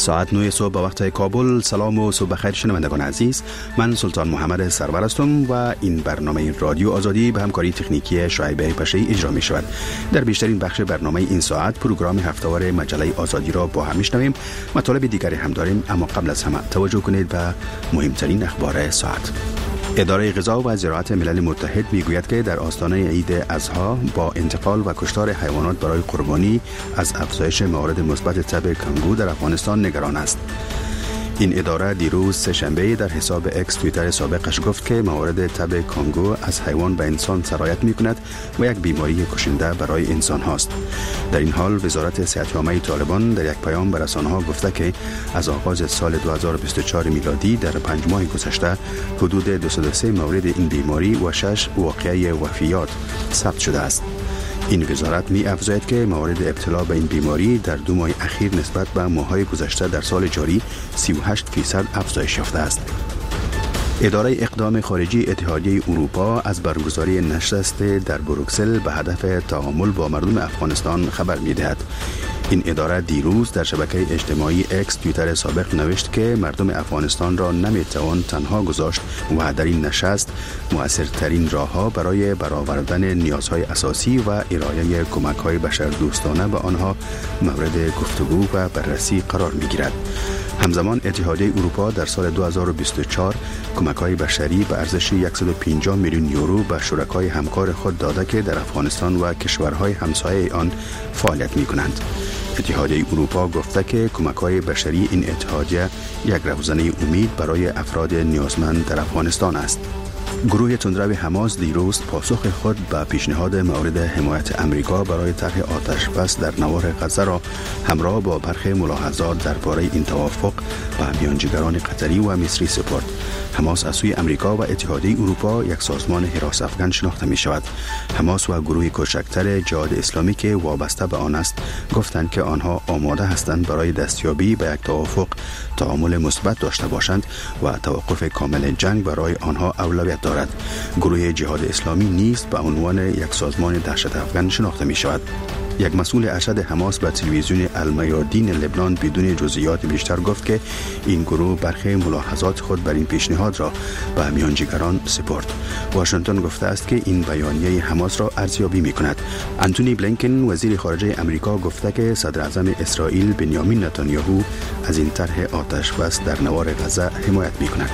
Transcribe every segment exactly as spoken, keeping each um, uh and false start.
ساعت نه صبح به وقت کابل. سلام و صبح بخیر شنوندگان عزیز، من سلطان محمد سرور هستم و این برنامه رادیو آزادی به همکاری تکنیکی شعیب پشه‌ای اجرا می شود. در بیشترین بخش برنامه این ساعت پروگرام هفته‌وار مجله آزادی را با هم میشنویم. مطالب دیگری هم داریم، اما قبل از همه توجه کنید به مهمترین اخبار ساعت. اداره غذا و زراعت ملل متحد میگوید که در آستانه عید اضحی با انتقال و کشتار حیوانات برای قربانی از افزایش موارد مثبت تب کانگو در افغانستان نگران است. این اداره دیروز سه‌شنبه در حساب اکس توییتر سابقش گفت که موارد تب کانگو از حیوان به انسان سرایت می‌کند و یک بیماری کشنده برای انسان هاست. در این حال وزارت صحت‌عامه طالبان در یک پیام به رسانه‌ها گفته که از آغاز سال دو هزار و بیست و چهار میلادی در پنج ماه گذشته حدود دویست و سه مورد این بیماری و شش واقعه وفیات ثبت شده است. این وزارت می افزاید که موارد ابتلا به این بیماری در دو ماه اخیر نسبت به ماه‌های گذشته در سال جاری سی و هشت فیصد افزایش یافته است. اداره اقدام خارجی اتحادیه اروپا از برگزاری نشست در بروکسل به هدف تعامل با مردم افغانستان خبر می‌دهد. این اداره دیروز در شبکه اجتماعی اکس توییتر سابق نوشت که مردم افغانستان را نمیتوان تنها گذاشت و در این نشست مؤثرترین راه‌ها برای برآوردن نیازهای اساسی و ارائه کمک‌های بشردوستانه به آنها مورد گفتگو و بررسی قرار می‌گیرد. همزمان اتحادیه اروپا در سال دو هزار و بیست و چهار کمک‌های بشری به ارزش صد و پنجاه میلیون یورو به شرکای همکار خود داده که در افغانستان و کشورهای همسایه آن فعالیت می‌کنند. اتحادیه اروپا گفته که کمک‌های بشری این اتحادیه یک روزنه امید برای افراد نیازمند در افغانستان است. گروه تندرو حماس دیروز پاسخ خود به پیشنهاد مورد حمایت امریکا برای طرح آتش بس در نوار غزه را همراه با برخی ملاحظات درباره این توافق به میانجیگران قطری و مصری سپرد. حماس از سوی امریکا و اتحادیه اروپا یک سازمان حراس افغان شناخته می شود. حماس و گروه کوچکتر جهاد اسلامی که وابسته به آن است گفتند که آنها آماده هستند برای دستیابی به یک توافق تعامل مثبت داشته باشند و توقف کامل جنگ برای آنها اولویت دارد. گروه جهاد اسلامی نیز به عنوان یک سازمان دهشت افغان شناخته می شود. یک مسئول ارشد حماس به تلویزیون المیادین لبنان بدون جزئیات بیشتر گفت که این گروه برخی ملاحظات خود بر این پیشنهاد را به میانجیگران سپرد. واشنگتن گفته است که این بیانیه حماس را ارزیابی می کند. انتونی بلینکن وزیر خارجه امریکا گفته که صدر اعظم اسرائیل بنیامین نتانیاهو از این طرح آتش بس در نوار غزه حمایت می کند.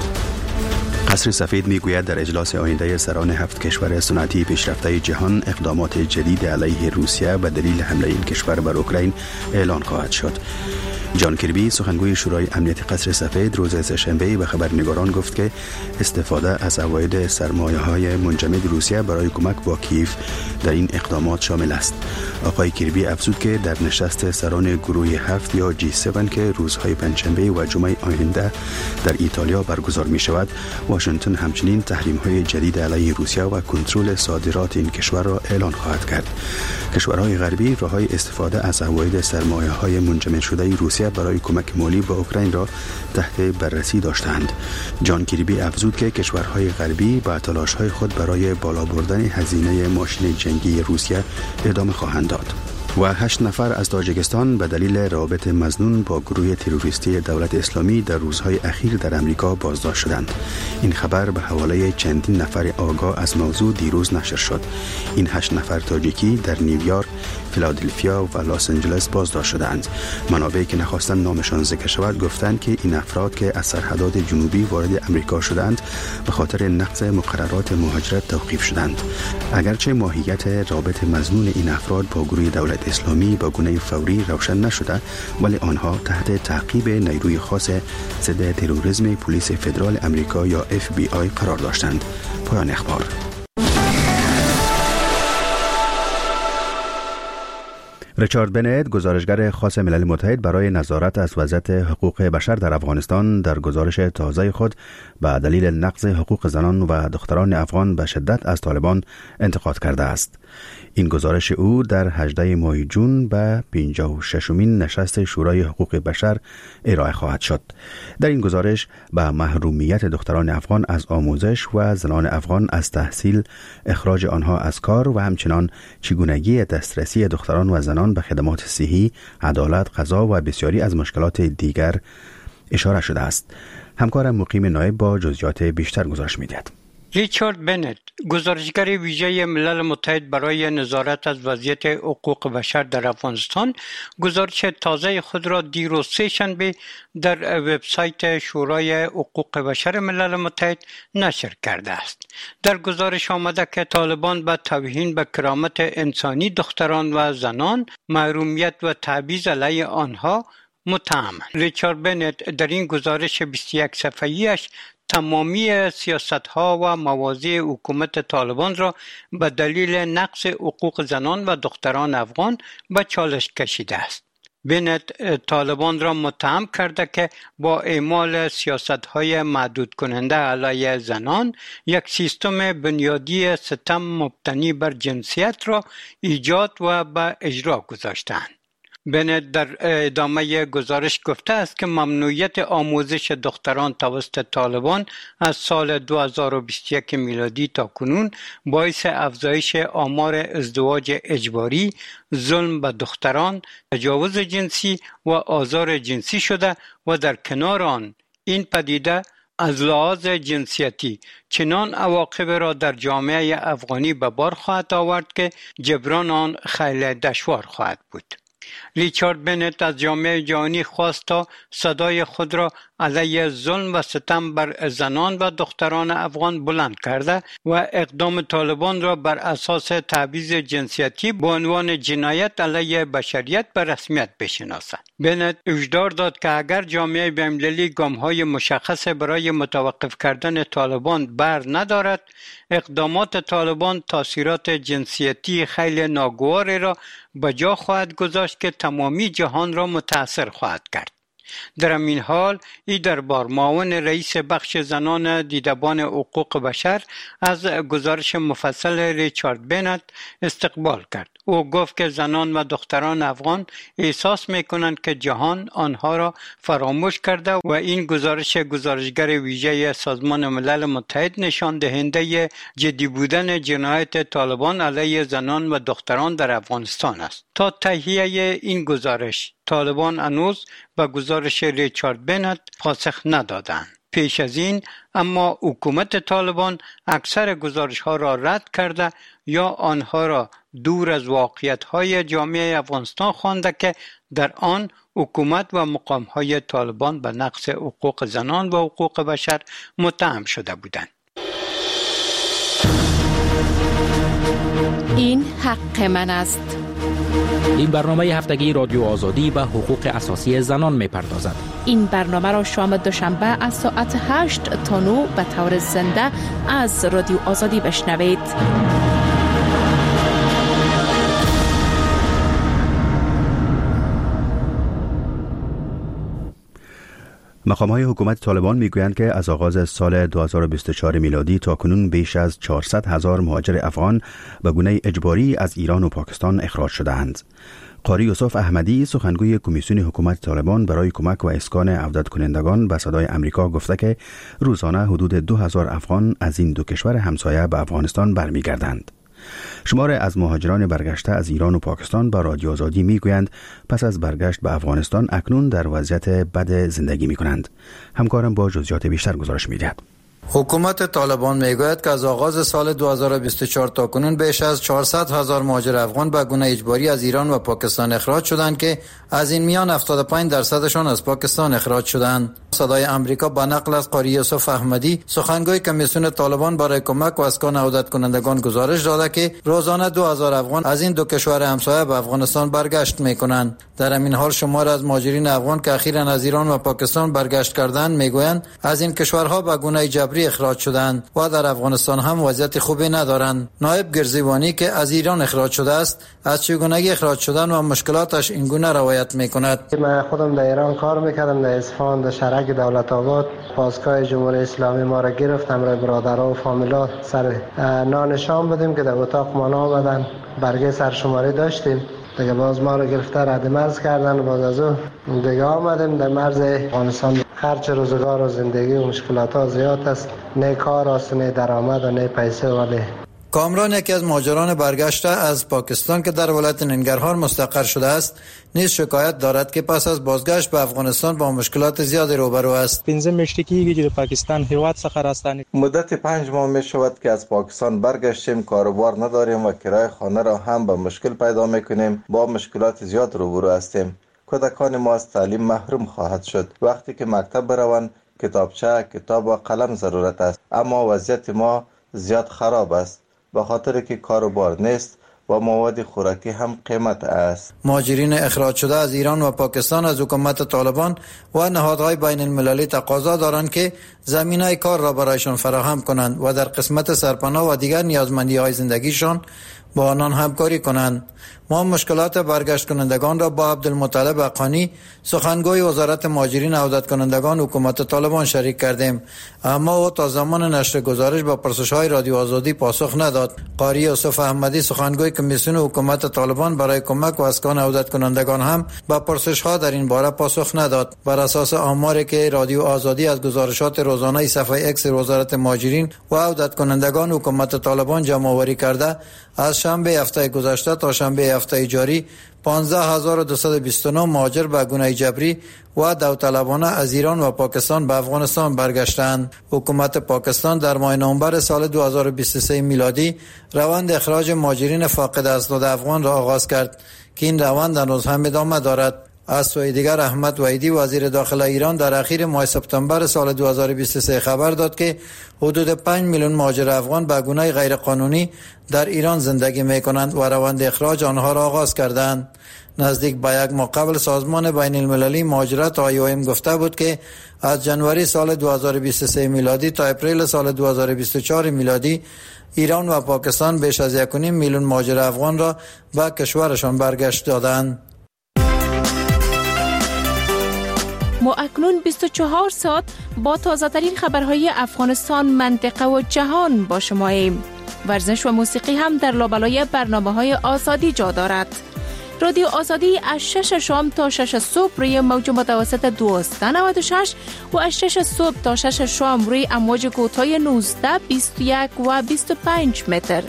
قصر سفید میگوید در اجلاس آینده سران هفت کشور صنعتی پیشرفته جهان اقدامات جدید علیه روسیه به دلیل حمله این کشور بر اوکراین اعلان خواهد شد. جان کربی سخنگوی شورای امنیت قصر سفید روز سه‌شنبه به خبرنگاران گفت که استفاده از عواید سرمایه‌های منجمد روسیه برای کمک با کیف در این اقدامات شامل است. آقای کربی افزود که در نشست سران گروه هفت یا جی هفت که روزهای پنجشنبه و جمعه آینده در ایتالیا برگزار می شود، واشنگتن همچنین تحریم‌های جدید علیه روسیه و کنترل صادرات این کشور را اعلان خواهد کرد. کشورهای غربی راه‌های استفاده از عواید سرمایه‌های منجمد شده روسیه برای کمک مالی به اوکراین را تحت بررسی داشتند. جان کریبی افزود که کشورهای غربی با تلاش‌های خود برای بالا بردن هزینه ماشین جنگی روسیه ادامه خواهند داد. و هشت نفر از تاجیکستان به دلیل روابط مظنون با گروه تروریستی دولت اسلامی در روزهای اخیر در امریکا بازداشت شدند. این خبر به حواله چندین نفر آگاه از موضوع دیروز نشر شد. این هشت نفر تاجیکی در نیویورک، فیلادلفیا و لس آنجلس بازداشت شدند. منابعی که نخواستند نامشان ذکر شود گفتند که این افراد که از سرحدات جنوبی وارد امریکا شدند به خاطر نقض مقررات مهاجرت توقیف شدند. اگرچه ماهیت رابط مظنون این افراد با گروه دولت اسلامی با گونه فوری روشن نشده، ولی آنها تحت تعقیب نیروی خاص ضد تروریسم پلیس فدرال امریکا یا اف بی آی قرار داشتند. پایان اخبار. ریچارد بنت، گزارشگر خاص ملل متحد برای نظارت از وضعیت حقوق بشر در افغانستان، در گزارش تازه خود به دلیل نقض حقوق زنان و دختران افغان به شدت از طالبان انتقاد کرده است. این گزارش او در هجدهم ماه جون به پنجاه و ششمین نشست شورای حقوق بشر ارائه خواهد شد. در این گزارش به محرومیت دختران افغان از آموزش و زنان افغان از تحصیل، اخراج آنها از کار و همچنان چگونگی دسترسی دختران و زنان افغانستان به خدمات صحی، عدالت، قضا و بسیاری از مشکلات دیگر اشاره شده است. همکارم مقیم نایب با جزئیات بیشتر گزارش می‌دهد. ریچارد بنت، گزارشگر ویژه ملل متحد برای نظارت از وضعیت حقوق بشر در افغانستان، گزارش تازه خود را دیروز سه‌شنبه در وبسایت شورای حقوق بشر ملل متحد نشر کرده است. در گزارش آمده که طالبان به توهین به کرامت انسانی دختران و زنان، محرومیت و تبعیض علیه آنها متهم. ریچارد بنت در این گزارش بیست و یک صفحه‌ایش تمامی سیاست‌ها و مواضع حکومت طالبان را به دلیل نقض حقوق زنان و دختران افغان به چالش کشیده است. بنت طالبان را متهم کرده که با اعمال سیاست‌های محدود کننده علیه زنان یک سیستم بنیادی ستم مبتنی بر جنسیت را ایجاد و به اجرا گذاشتند. بنت در ادامه گزارش گفته است که ممنوعیت آموزش دختران توسط طالبان از سال دو هزار و بیست و یک میلادی تا کنون باعث افزایش آمار ازدواج اجباری، ظلم به دختران، تجاوز جنسی و آزار جنسی شده و در کنار آن این پدیده از لحاظ جنسیتی چنان عواقب را در جامعه افغانی به بار خواهد آورد که جبران آن خیلی دشوار خواهد بود. ریچارد بنت از جامعه جهانی خواست تا صدای خود را علیه ظلم و ستم بر زنان و دختران افغان بلند کرده و اقدام طالبان را بر اساس تبعیض جنسیتی به عنوان جنایت علیه بشریت به رسمیت بشناسد. بنت هشدار داد که اگر جامعه بین‌المللی گام‌های مشخص برای متوقف کردن طالبان بر ندارد، اقدامات طالبان تاثیرات جنسیتی خیلی ناگواری را به جا خواهد گذاشت که تمامی جهان را متاثر خواهد کرد. در این حال ای دربار معاون رئیس بخش زنان دیدبان حقوق بشر از گزارش مفصل ریچارد بنت استقبال کرد. او گفت که زنان و دختران افغان احساس می‌کنند که جهان آنها را فراموش کرده و این گزارش گزارشگر ویژه سازمان ملل متحد نشان دهنده جدی بودن جنایت طالبان علیه زنان و دختران در افغانستان است. تا تهیه این گزارش طالبان هنوز به گزارش ریچارد بنت پاسخ ندادند. پیش از این اما حکومت طالبان اکثر گزارش‌ها را رد کرده یا آنها را دور از واقعیت‌های جامعه افغانستان خوانده که در آن حکومت و مقام‌های طالبان به نقض حقوق زنان و حقوق بشر متهم شده بودند. این حق من است. این برنامه هفتگی رادیو آزادی به حقوق اساسی زنان می‌پردازد. این برنامه را شام دوشنبه از ساعت هشت تا نه به طور زنده از رادیو آزادی بشنوید. مقام‌های حکومت طالبان میگویند که از آغاز سال دو هزار و بیست و چهار میلادی تا کنون بیش از چهارصد هزار مهاجر افغان به گونه اجباری از ایران و پاکستان اخراج شده‌اند. قاری یوسف احمدی سخنگوی کمیسیون حکومت طالبان برای کمک و اسکان عودت کنندگان به صدای امریکا گفته که روزانه حدود دو هزار افغان از این دو کشور همسایه به افغانستان برمیگردند. شمار از مهاجران برگشته از ایران و پاکستان با رادیو آزادی میگویند پس از برگشت به افغانستان اکنون در وضعیت بد زندگی می کنند. همکارم با جزئیات بیشتر گزارش می‌دهد. حکومت طالبان میگوید که از آغاز سال دو هزار و بیست و چهار تا کنون بیش از چهارصد هزار مهاجر افغان به گونه اجباری از ایران و پاکستان اخراج شدند که از این میان هفتاد و پنج درصدشان از پاکستان اخراج شدند. صدای امریکا با نقل از قاری یوسف احمدی سخنگوی کمیسیون طالبان برای کمک و اسکان عودت کنندگان گزارش داده که روزانه دو هزار افغان از این دو کشور همسایه به افغانستان برگشت میکنند. در همین حال شمار از مهاجرین افغان که اخیراً از ایران و پاکستان برگشت کردند میگویند از این کشورها به گونه جبری اخراج شدند و در افغانستان هم وضعیت خوبی ندارند. نایب گرزیوانی که از ایران اخراج شده است از چگونگی اخراج شدن و مشکلاتش این گونه روایت میکند. من خودم در ایران کار میکردم، در اصفهان در شهرک دولت آباد. پاسگاه جمهوری اسلامی ما را گرفت، همراه برادرها و فامیلا سر نان شام بودیم که در اتاق ما آمدن، برگه سرشماری داشتیم دیگه، باز ما رو گرفته رد مرز کردن و باز از او دیگه آمدیم در مرز افغانستان. خرچ روزگار و زندگی و مشکلات ها زیاد است، نه کار است، نه درآمد و نه پیسه، ولی کامران یکی از مهاجران برگشته از پاکستان که در ولایت ننگرهار مستقر شده است نیز شکایت دارد که پس از بازگشت به افغانستان با مشکلات زیادی روبرو است. پنځه میاشتې کېږي چې د پاکستان هیواد څخه راستانه مدت پنج ماه می شود که از پاکستان برگشتیم، کاروبار نداریم و کرایه خانه را هم به مشکل پیدا میکنیم. با مشکلات زیاد روبرو هستیم. کودکان ما از تعلیم محروم خواهد شد. وقتی که مکتب بروند کتابچه، کتاب و قلم ضرورت است، اما وضعیت ما زیاد خراب است به خاطر که کاروبار نیست و مواد خوراکی هم قیمت است. مهاجرین اخراج شده از ایران و پاکستان از حکومت طالبان و نهادهای بین المللی تقاضا دارند که زمینه کار را برایشان فراهم کنند و در قسمت سرپناه و دیگر نیازمندی‌های زندگیشان با آنان همکاری کنند. ما مشکلات برگشت کنندگان را با عبدالمطلب حقانی سخنگوی وزارت مهاجرین عودت کنندگان حکومت طالبان شریک کردیم، اما او تا زمان نشر گزارش با پرسش‌های رادیو آزادی پاسخ نداد. قاری یوسف احمدی سخنگوی کمیسیون حکومت طالبان برای کمک و اسکان عودت کنندگان هم با پرسش‌ها در این باره پاسخ نداد. بر اساس آماری که رادیو آزادی از گزارشات روزانه صفحه اکس وزارت مهاجرین و عودت کنندگان حکومت طالبان جمع آوری کرده، از شنبه هفته گذشته تا شنبه هفته جاری پانزده هزار و دویست و بیست و نه مهاجر به گونه جبری و داوطلبانه از ایران و پاکستان به افغانستان برگشتند. حکومت پاکستان در ماه نوامبر سال دو هزار و بیست و سه میلادی روند اخراج مهاجرین فاقد اسناد افغان را آغاز کرد که این روند هنوز هم ادامه دارد. از سوی دیگر احمد وحیدی وزیر داخله ایران در اخیر ماه سپتامبر سال دو هزار و بیست و سه خبر داد که حدود پنج میلیون مهاجر افغان به گونه غیر قانونی در ایران زندگی می کنند و روند اخراج آنها را آغاز کردند. نزدیک به یک ماه قبل سازمان بین المللی مهاجرت آی او ام گفته بود که از جنوری سال دو هزار و بیست و سه میلادی تا اپریل سال دو هزار و بیست و چهار میلادی ایران و پاکستان بیش از یک و نیم میلیون مهاجر افغان را به کشورشان برگشت دادند. ما اکنون بیست و چهار ساعت با تازه ترین خبرهای افغانستان، منطقه و جهان با شماییم. ورزش و موسیقی هم در لابلای برنامه‌های آزادی جا دارد. رادیو آزادی از شش شام تا شش صبح روی موج متوسط دویست و نود و شش و از شش صبح تا شش شام روی امواج کوتاه نوزده، بیست و یک و بیست و پنج متر.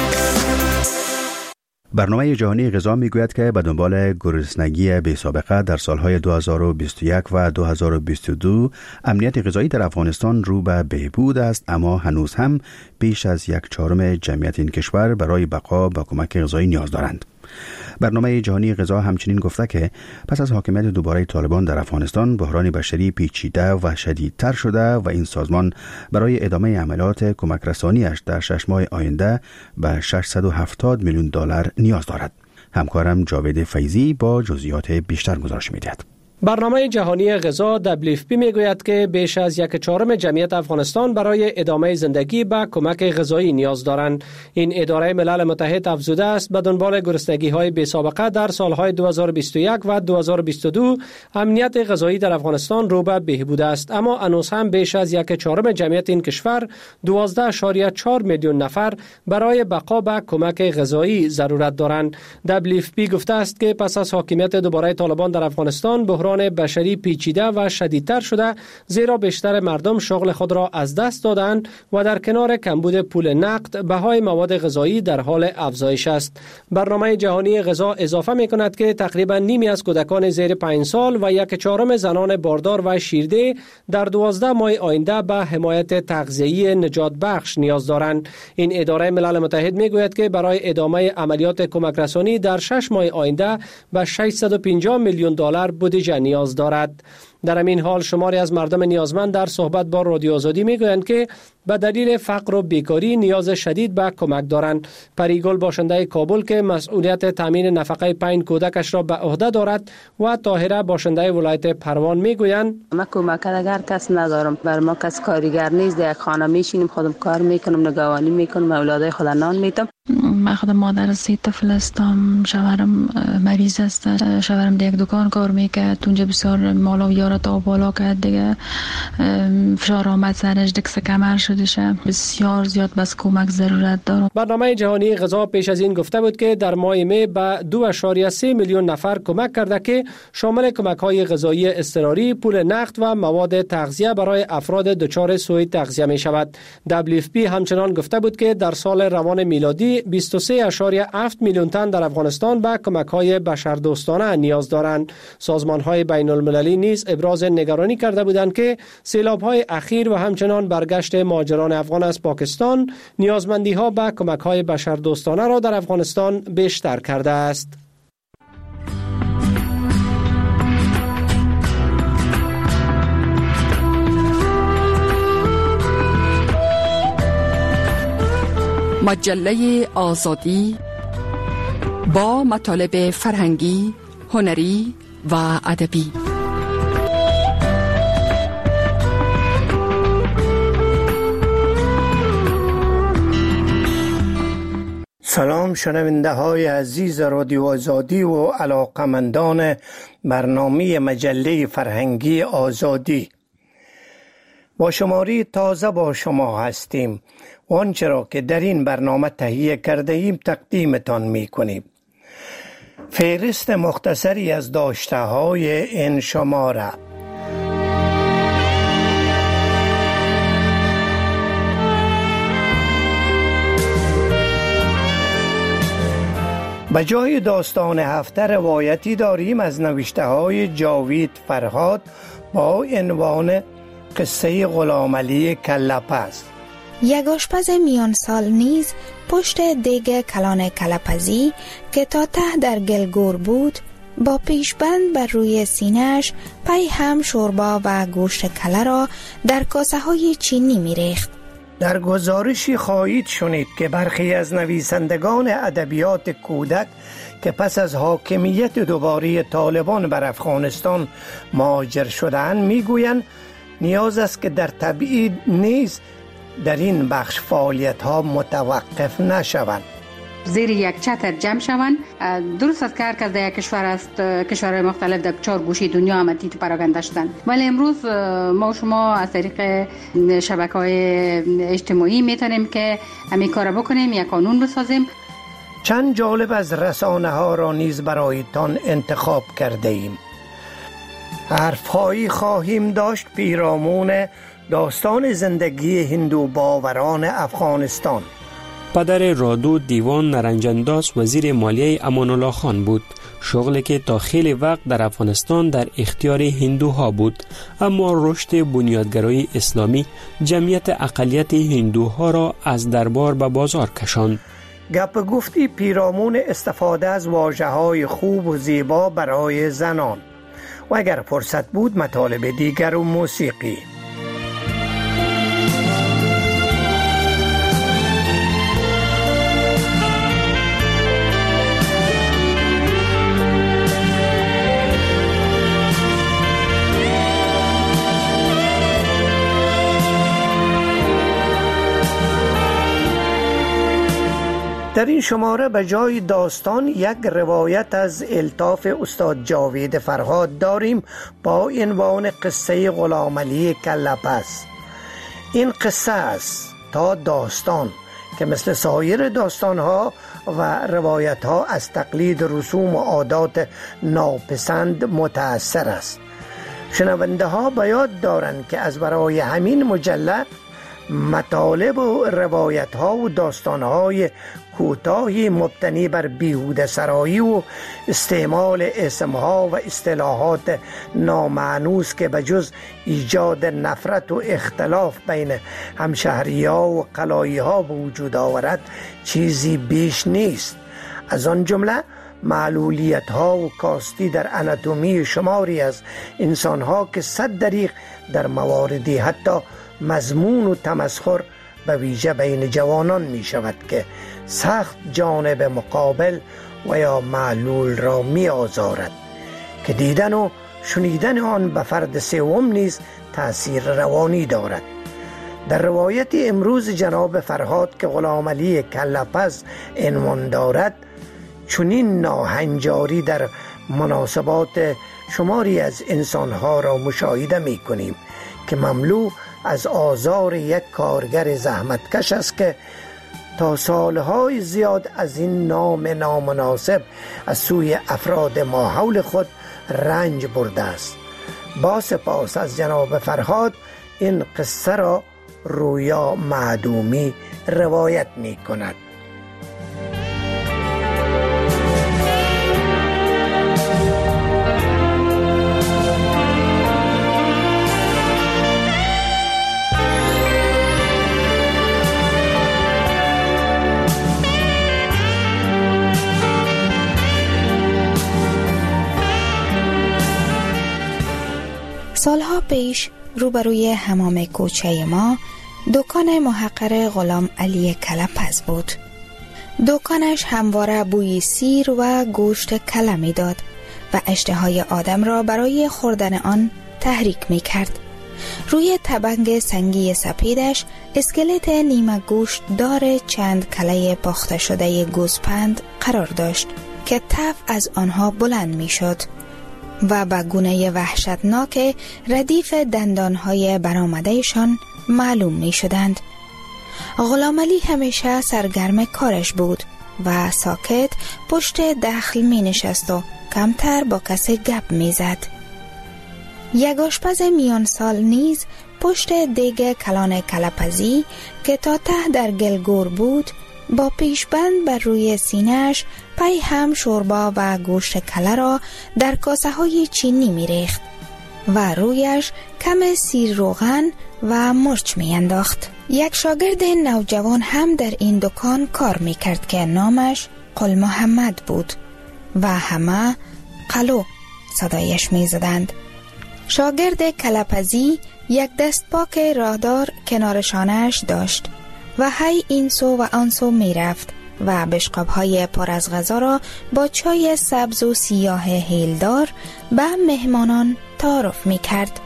برنامه جهانی غذا میگوید که به دنبال گرسنگی بی‌سابقه در سالهای دو هزار و بیست و یک و دو هزار و بیست و دو امنیت غذایی در افغانستان رو به بهبود است، اما هنوز هم بیش از یک چهارم جمعیت این کشور برای بقا به کمک غذایی نیاز دارند. برنامه جهانی غذا همچنین گفته که پس از حاکمیت دوباره طالبان در افغانستان بحران بشری پیچیده و شدیدتر شده و این سازمان برای ادامه عملیات کمک رسانیش در شش ماه آینده به ششصد و هفتاد میلیون دلار نیاز دارد. همکارم جاوید فیضی با جزئیات بیشتر گزارش می‌دهد. برنامه جهانی غذا دبلیو اف پی میگوید که بیش از یک چهارم جمعیت افغانستان برای ادامه زندگی به کمک غذایی نیاز دارند. این اداره ملل متحد افزوده است به دنبال گرسنگی‌های بی‌سابقه در سالهای دو هزار و بیست و یک و دو هزار و بیست و دو امنیت غذایی در افغانستان رو به بهبود است، اما هنوز هم بیش از یک چهارم جمعیت این کشور دوازده اشاریه چهار میلیون نفر برای بقا به کمک غذایی ضرورت دارند. دبلیو اف پی گفته است که پس از حاکمیت دوباره طالبان در افغانستان بحران بشری پیچیده و شدیدتر شده، زیرا بیشتر مردم شغل خود را از دست دادند و در کنار کمبود پول نقد بهای مواد غذایی در حال افزایش است. برنامه جهانی غذا اضافه می کند که تقریبا نیمی از کودکان زیر پنج سال و یک چهارم زنان باردار و شیرده در دوازده ماه آینده به حمایت تغذیه‌ای نجات بخش نیاز دارند. این اداره ملل متحد می گوید که برای ادامه عملیات کمک رسانی در شش ماه آینده به ششصد و پنجاه میلیون دلار بودجه نیاز دارد. در همین حال شماری از مردم نیازمند در صحبت با رادیو آزادی میگویند که به دلیل فقر و بیکاری نیاز شدید به کمک دارند. پریگل باشنده کابل که مسئولیت تامین نفقه پنج کودکش را به عهده دارد و طاهره باشنده ولایت پروان میگویند ما کمک اگر کس ندارم، بر ما کس کارگر نیست، در یک خانه میشینیم، خودم کار میکنم، نگهبانی میکنم، اولادای خود نان میدم. من خودم مادر سه طفل هستم. شوهرم مریض است. شوهرم در یک دکان کار میکرد. اونجا بسیار مالا و یارت آب بالا کرد دیگه. فشار آمد سرش، دکس کمر شدشه. بسیار زیاد بس کمک ضرورت دارم. برنامه جهانی غذا پیش از این گفته بود که در ماه می به دو اشاریه سه میلیون نفر کمک کرده که شامل کمک‌های غذایی اضطراری، پول نقد و مواد تغذیه برای افراد دچار سوء تغذیه می شود. دبلیو اف پی همچنان گفته بود که در سال روان میلادی بیست و سه اشاریه هفت میلیون تن در افغانستان به کمک‌های بشردوستانه نیاز دارند. سازمان‌های بین‌المللی نیز ابراز نگرانی کرده بودند که سیلاب‌های اخیر و همچنان برگشت مهاجران افغان از پاکستان نیازمندی‌ها به کمک‌های بشردوستانه را در افغانستان بیشتر کرده است. مجله آزادی با مطالب فرهنگی، هنری و ادبی. سلام شنونده های عزیز رادیو آزادی و علاقمندان برنامه مجله فرهنگی آزادی. با شماری تازه با شما هستیم و آنچه را که در این برنامه تهیه کرده ایم تقدیمتان می کنیم. فهرست مختصری از داشته های این شماره: به جای داستان هفته روایتی داریم از نوشته های جاوید فرهاد با عنوان قصه غلامعلی کله‌پز. یک آشپز میان سال نیز پشت دیگ کلان کله‌پزی که تا ته در گلگور بود با پیشبند بر روی سینه‌اش پی هم شوربا و گوشت کله را در کاسه های چینی می ریخت. در گزارشی خواهید شنید که برخی از نویسندگان ادبیات کودک که پس از حاکمیت دوباره طالبان بر افغانستان مهاجر شدند میگویند نیاز است که در تبعید نیز در این بخش فعالیت ها متوقف نشوند. زیر یک چتر جمع شوند. درست است که هر کس در یک کشور است، کشورهای مختلف در چهار گوشه دنیا آمدید پراگنده شدند، ولی امروز ما و شما از طریق شبکه‌های اجتماعی میتونیم که همین کار بکنیم، یک قانون بسازیم. چند جالب از رسانه ها را نیز برایتان انتخاب کرده ایم. حرفهایی خواهیم داشت پیرامون داستان زندگی هندو باوران افغانستان. پدر رادو دیوان نرنجانداز وزیر مالیه امان الله خان بود، شغلی که تا خیلی وقت در افغانستان در اختیار هندوها بود، اما رشد بنیادگرای اسلامی جمعیت اقلیت هندوها را از دربار به بازار کشاند. گپ گفتی پیرامون استفاده از واژه‌های خوب و زیبا برای زنان و اگر فرصت بود مطالب دیگر و موسیقی. در این شماره به جای داستان یک روایت از الطاف استاد جاوید فرهاد داریم با عنوان قصه غلامعلی کله‌پز. این قصه است تا داستان که مثل سایر داستانها و روایتها از تقلید رسوم و عادات ناپسند متأثر است. شنونده ها به یاد دارند که از برای همین مجلد مطالب و روایت ها و داستان های کوتاهی مبتنی بر بیهوده سرایی و استعمال اسم ها و اصطلاحات نامانوس که بجز ایجاد نفرت و اختلاف بین همشهری ها و قلایی ها به وجود آورد چیزی بیش نیست. از آن جمله معلولیت ها و کاستی در اناتومی شماری از انسان ها که صد دریغ در مواردی حتی مضمون و تمسخر به ویژه بین جوانان می شود که سخت جانب مقابل و یا معلول را می آزارد که دیدن و شنیدن آن به فرد سوم نیز تأثیر روانی دارد. در روایت امروز جناب فرهاد که غلام علی کله‌پز عنوان دارد، چنین ناهنجاری در مناسبات شماری از انسانها را مشاهده می کنیم که مملو از آزار یک کارگر زحمتکش است که تا سالهای زیاد از این نام نامناسب از سوی افراد ماحول خود رنج برده است. با سپاس از جناب فرهاد این قصه را رویا معدومی روایت می کند. سالها پیش روبروی حمام کوچه ما دکان محقر غلام علی کله‌پز بود. دکانش همواره بوی سیر و گوشت کله می داد و اشتهای آدم را برای خوردن آن تحریک می کرد. روی تبنگ سنگی سپیدش اسکلت نیمه گوشت دار چند کله پخته شده گوسپند قرار داشت که تف از آنها بلند می شد و با گونه وحشتناک ردیف دندانهای برآمدهشان معلوم می شدند. غلام علی همیشه سرگرم کارش بود و ساکت پشت دخل می نشست و کمتر با کسی گپ می زد. یک آشپز میان سال نیز پشت دیگ کلان کله‌پزی که تا ته در گلگور بود با پیشبند بر روی سینه‌اش پی هم شوربا و گوشت کله را در کاسه های چینی می ریخت و رویش کم سیر روغن و مرچ می انداخت. یک شاگرد نوجوان هم در این دکان کار می کرد که نامش قل محمد بود و همه قلو صدایش می زدند. شاگرد کله‌پزی یک دست پاک راهدار کنار شانه‌اش داشت و هی این سو و آن سو می رفت و بشقاب‌های پر از غذا را با چای سبز و سیاه هیلدار به مهمانان تعارف می کرد.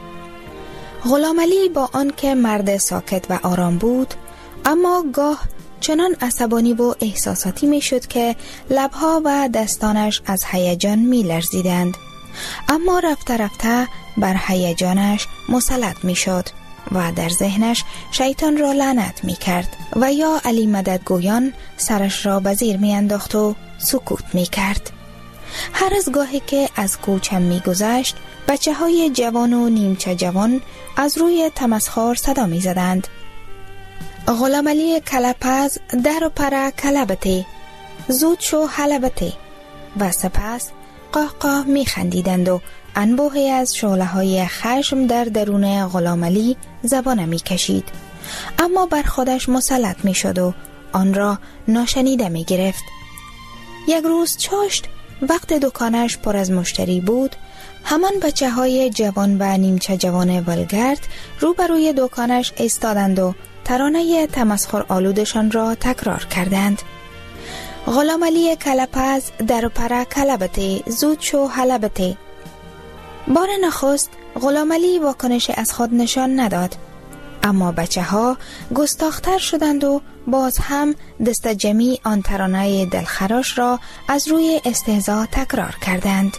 غلام علی با آن که مرد ساکت و آرام بود، اما گاه چنان عصبانی و احساساتی می شد که لبها و دستانش از هیجان می لرزیدند. اما رفته رفته بر هیجانش مسلط می شد و در ذهنش شیطان را لعنت می کرد و یا علی مدد گویان سرش را به زیر می انداخت و سکوت می کرد. هر از گاهی که از کوچم می گذشت بچه های جوان و نیمچه جوان از روی تمسخر صدا می زدند. غلام علی کله‌پز در و پره کلبته، زود شو حلبته، و سپس قاه قاه می خندیدند و انبوهی از شعله های خشم در درون غلام علی زبانه می کشید، اما بر خودش مسلط می شد و آن را ناشنیده می گرفت. یک روز چاشت وقت دکانش پر از مشتری بود، همان بچه های جوان و نیمچه جوان ولگرد روبروی دکانش ایستادند و ترانه تمسخر آلودشان را تکرار کردند. غلام علی کله‌پز در پره کلبته، زود شو حلبته. بار نخست غلام علی واکنش از خود نشان نداد، اما بچه ها گستاختر شدند و باز هم دست جمعی آن ترانه دلخراش را از روی استهزا تکرار کردند.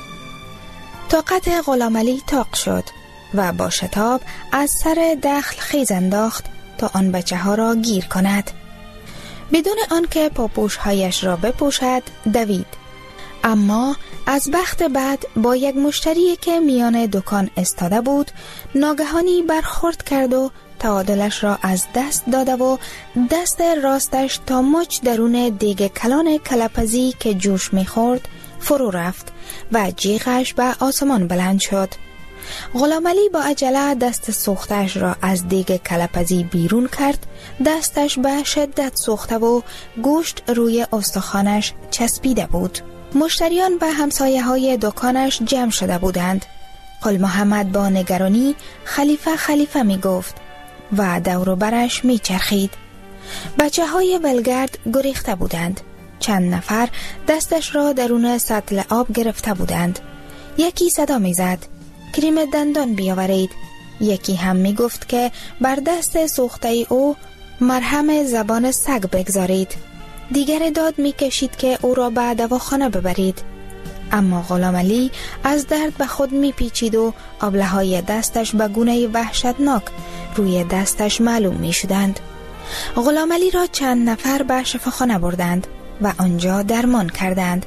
طاقت غلام علی طاق شد و با شتاب از سر دخل خیز انداخت تا آن بچه ها را گیر کند. بدون آنکه پاپوش هایش را بپوشد دوید، اما از بخت بعد با یک مشتری که میان دکان استاده بود ناگهانی برخورد کرد و تعادلش را از دست داده و دست راستش تا مچ درون دیگ کلان کله‌پزی که جوش می‌خورد فرو رفت و جیغش به آسمان بلند شد. غلام علی با عجله دست سوختش را از دیگ کله‌پزی بیرون کرد، دستش به شدت سوخته و گوشت روی استخوانش چسبیده بود. مشتریان به همسایه های دکانش جمع شده بودند. قل محمد با نگرانی خلیفه خلیفه می گفت و دور و برش می چرخید. بچه های ولگرد گریخته بودند. چند نفر دستش را درون سطل آب گرفته بودند. یکی صدا می زد کریم دندان بیاورید یکی هم می گفت که بر دست سوخته او مرهم زبان سگ بگذارید. دیگر داد می کشید که او را به دواخانه ببرید. اما غلام علی از درد به خود می پیچید و ابله های دستش به گونه وحشتناک روی دستش معلوم می شدند. غلام علی را چند نفر به شفاخانه بردند و آنجا درمان کردند،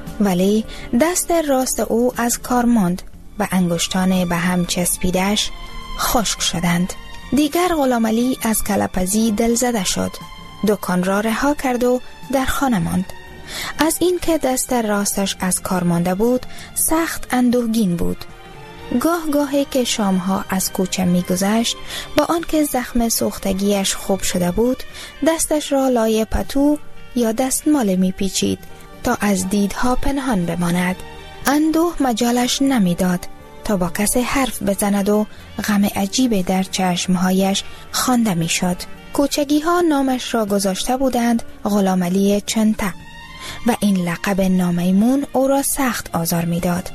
ولی دست راست او از کار ماند و انگشتان به هم چسبیدش خشک شدند. دیگر غلام علی از کله‌پزی دل زده شد. دکان را رها کرد و در خانه ماند. از این که دست راستش از کار مانده بود سخت اندوهگین بود. گاه گاهی که شامها از کوچه می گذشت با آنکه زخم سوختگیش خوب شده بود دستش را لای پتو یا دستمال می پیچید تا از دیدها پنهان بماند. اندوه مجالش نمی داد تا با کسی حرف بزند و غم عجیب در چشمهایش خوانده می شد. کوچگی ها نامش را گذاشته بودند غلام علی چنته و این لقب نامیمون او را سخت آزار می داد.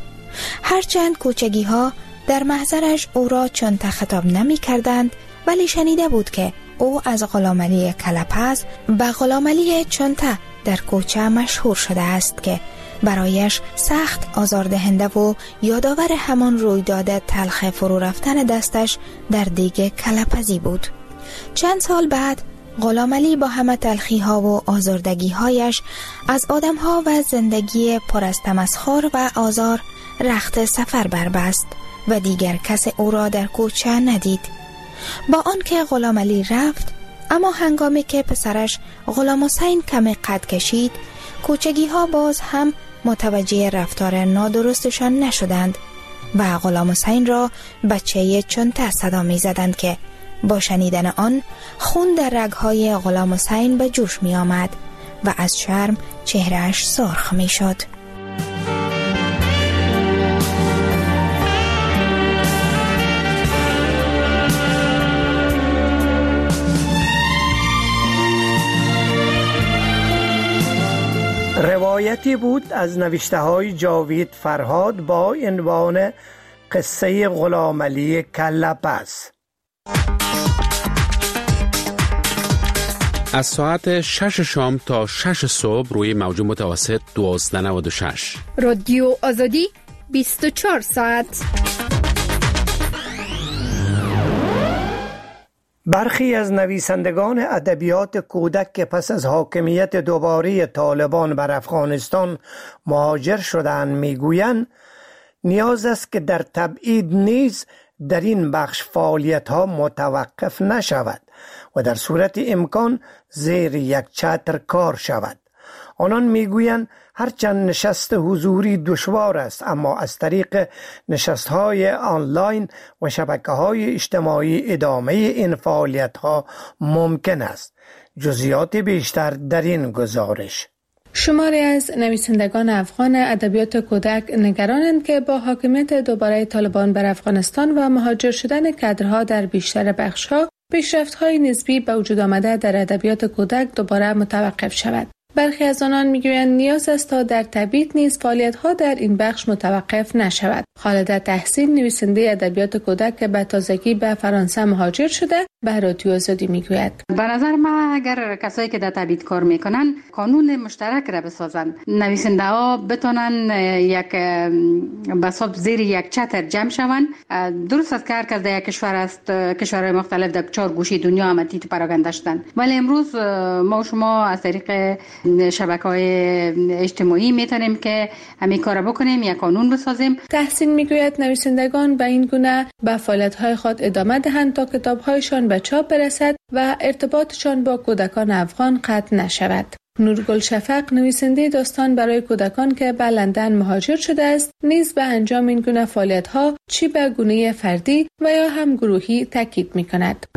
هرچند کوچگی ها در محضرش او را چنته خطاب نمی کردند، ولی شنیده بود که او از غلام علی کله‌پز به غلام علی چنته در کوچه مشهور شده است که برایش سخت آزاردهنده و یادآور همان رویداد تلخ فرو رفتن دستش در دیگ کله‌پزی بود. چند سال بعد غلام علی با همه تلخی ها و آزردگی هایش از آدم ها و زندگی پر از تمسخر و آزار رخت سفر بربست و دیگر کس او را در کوچه ندید. با آنکه غلام علی رفت، اما هنگامی که پسرش غلام حسین کمی قد کشید، کوچگی ها باز هم متوجه رفتار نادرستشان نشدند و غلام حسین را بچه چنته صدا می زدند که با شنیدن آن خون در رگهای غلام حسین به جوش می آمد و از شرم چهرهش سرخ می شد. روایتی بود از نوشته های جاوید فرهاد با عنوان قصه غلام علی کله‌پز. از ساعت شش شام تا شش صبح روی موج متوسط دوازده نود و شش. رادیو آزادی بیست و چهار ساعت. برخی از نویسندگان ادبیات کودک که پس از حاکمیت دوباره طالبان بر افغانستان مهاجر شدند میگویند نیاز است که در تبعید نیز در این بخش فعالیت ها متوقف نشود و در صورت امکان زیر یک چتر کار شود. آنان میگویند هرچند نشست حضوری دشوار است، اما از طریق نشست های آنلاین و شبکه های اجتماعی ادامه این فعالیت ها ممکن است. جزئیات بیشتر در این گزارش. شماری از نویسندگان افغان ادبیات کودک نگرانند که با حاکمیت دوباره طالبان بر افغانستان و مهاجر شدن کادرها در بیشتر بخش‌ها، پیشرفت‌های نسبی به وجود آمده در ادبیات کودک دوباره متوقف شود. برخی از آنان میگویند نیاز است تا در تبعید نیز فعالیت‌ها در این بخش متوقف نشود. خالده تحسین، نویسنده ادبیات کودک که به تازگی به فرانسه مهاجر شده، به رادیو آزادی میگوید: به نظر من اگر کسایی که در تبعید کار میکنن قانون مشترک را بسازن، نویسنده ها بتونن یک بساب زیر یک چتر جمع شون. درست است که هر کس در یک کشور است، کشورهای مختلف در چهار گوشه دنیا هم تیت پراگنده شدن، ولی امروز ما و شما از طریق شبکه‌های اجتماعی میتونیم که همین کارا بکنیم، یک قانون بسازیم. تحسین میگوید نویسندگان به این گونه به فعالیت‌های خود ادامه دهند تا کتاب‌هایشان به چاپ برسد و ارتباطشان با کودکان افغان قطع نشود. نورگل شفق، نویسنده داستان برای کودکان که به لندن مهاجر شده است، نیز به انجام این گونه فعالیت‌ها چی به گونه فردی و یا هم گروهی تاکید می‌کند.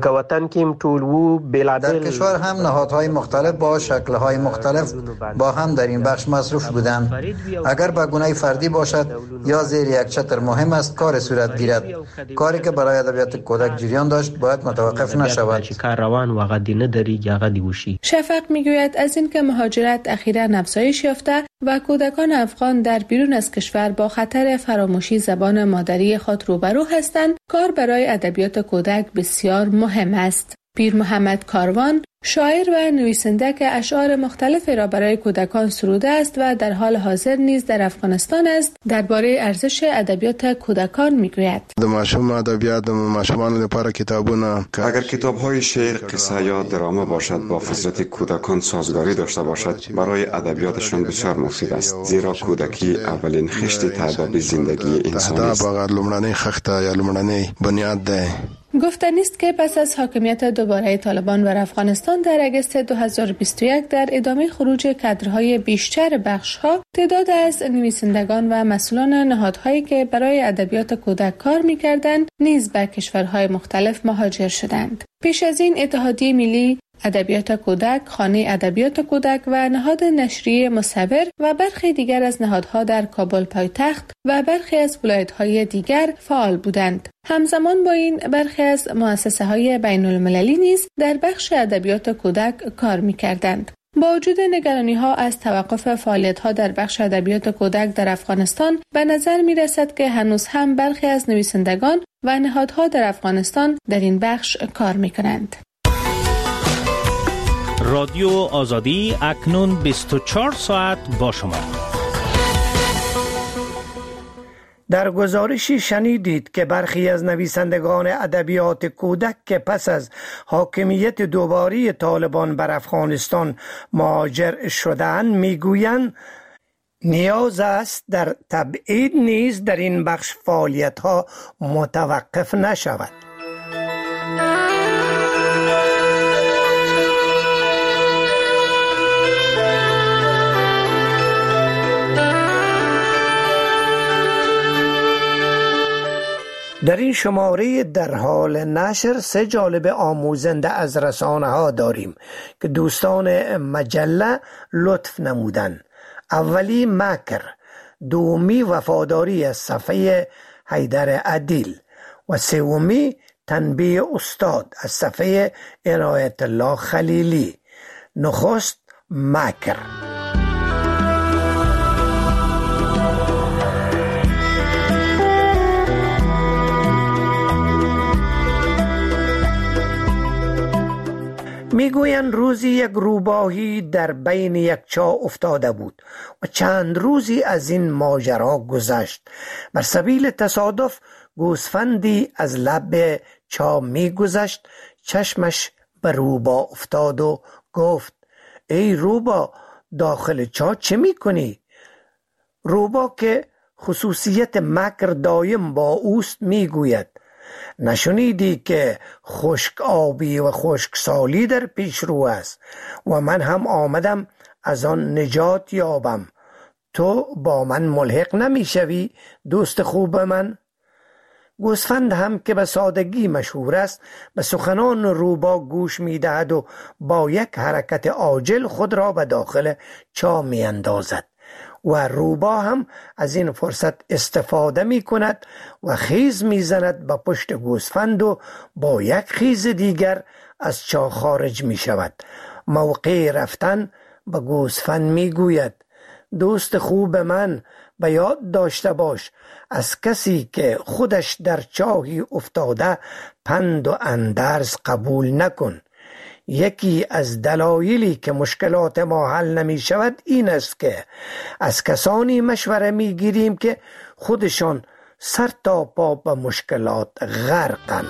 در کشور هم نهادهای مختلف با شکل‌های مختلف با هم در این بخش مصروف بودند. اگر به گونه فردی باشد یا زیر یک چتر مهم است کار صورت گیرد. کاری که برای ادبیات کودک جریان داشت باید متوقف نشود. شفق می‌گوید از این که مهاجرت اخیراً افزایش یافته، و کودکان افغان در بیرون از کشور با خطر فراموشی زبان مادری خود روبرو هستند، کار برای ادبیات کودک بسیار مهم است. پیر محمد کاروان شاعر و نویسنده که اشعار مختلفی را برای کودکان سروده است و در حال حاضر نیز در افغانستان است، درباره ارزش ادبیات کودکان میگوید. د ماشوم ادبیات د ماشومانو لپاره کتابونه، اگر کتاب‌های شعر، قصه یا درامه باشد با فطرت کودکان سازگاری داشته باشد، برای ادبیاتشان بسیار مفید است، زیرا کودکی اولین خشت تعداد زندگی انسان است. دا لومړنۍ خښته یا لومړنۍ بنیاد ده. گفتنی است که پس از حاکمیت دوباره طالبان بر افغانستان در اگست دو هزار و بیست و یک در ادامه خروج کادرهای بیشتر بخش‌ها، تعداد از نویسندگان و مسئولان نهادهایی که برای ادبیات کودک کار می‌کردند نیز به کشورهای مختلف مهاجر شدند. پیش از این اتحادیه ملی ادبیات کودک، خانه ادبیات کودک و نهاد نشریه مصور و برخی دیگر از نهادها در کابل پایتخت و برخی از ولایت‌های دیگر فعال بودند. همزمان با این برخی از مؤسسه‌های بین‌المللی نیز در بخش ادبیات کودک کار می‌کردند. با وجود نگرانی‌ها از توقف فعالیت‌ها در بخش ادبیات کودک در افغانستان، به نظر می‌رسد که هنوز هم برخی از نویسندگان و نهادها در افغانستان در این بخش کار می‌کنند. رادیو آزادی اکنون بیست و چهار ساعت با شما. در گزارشی شنیدید که برخی از نویسندگان ادبیات کودک که پس از حاکمیت دوباره طالبان بر افغانستان مهاجر شدند میگویند نیاز است در تبعید نیز در این بخش فعالیت‌ها متوقف نشود. در این شماره در حال نشر سه جالب آموزنده از رسانه ها داریم که دوستان مجله لطف نمودن. اولی مکر، دومی وفاداری از صفحه حیدر عدیل و سومی تنبیه استاد از صفحه عنایت الله خلیلی. نخست مکر. میگویند روزی یک روباهی در بین یک چاه افتاده بود و چند روزی از این ماجرا گذشت. بر سبیل تصادف گوسفندی از لب چاه میگذشت، چشمش به روبا افتاد و گفت: ای روبا، داخل چاه چه میکنی؟ روبا که خصوصیت مکر دایم با اوست میگوید: نشنیدی که خشک آبی و خشک سالی در پیش رو است و من هم آمدم از آن نجات یابم. تو با من ملحق نمی شوی دوست خوب من؟ گوسفند هم که به سادگی مشهور است به سخنان روبا گوش می دهد و با یک حرکت عاجل خود را به داخل چاه می اندازد و روبا هم از این فرصت استفاده می کند و خیز می زند به پشت گوسفند و با یک خیز دیگر از چاه خارج می شود. موقع رفتن به گوسفند می گوید: دوست خوب من، به یاد داشته باش از کسی که خودش در چاهی افتاده پند و اندرز قبول نکن. یکی از دلایلی که مشکلات ما حل نمی شود این است که از کسانی مشوره می گیریم که خودشان سر تا پا به مشکلات غرقند.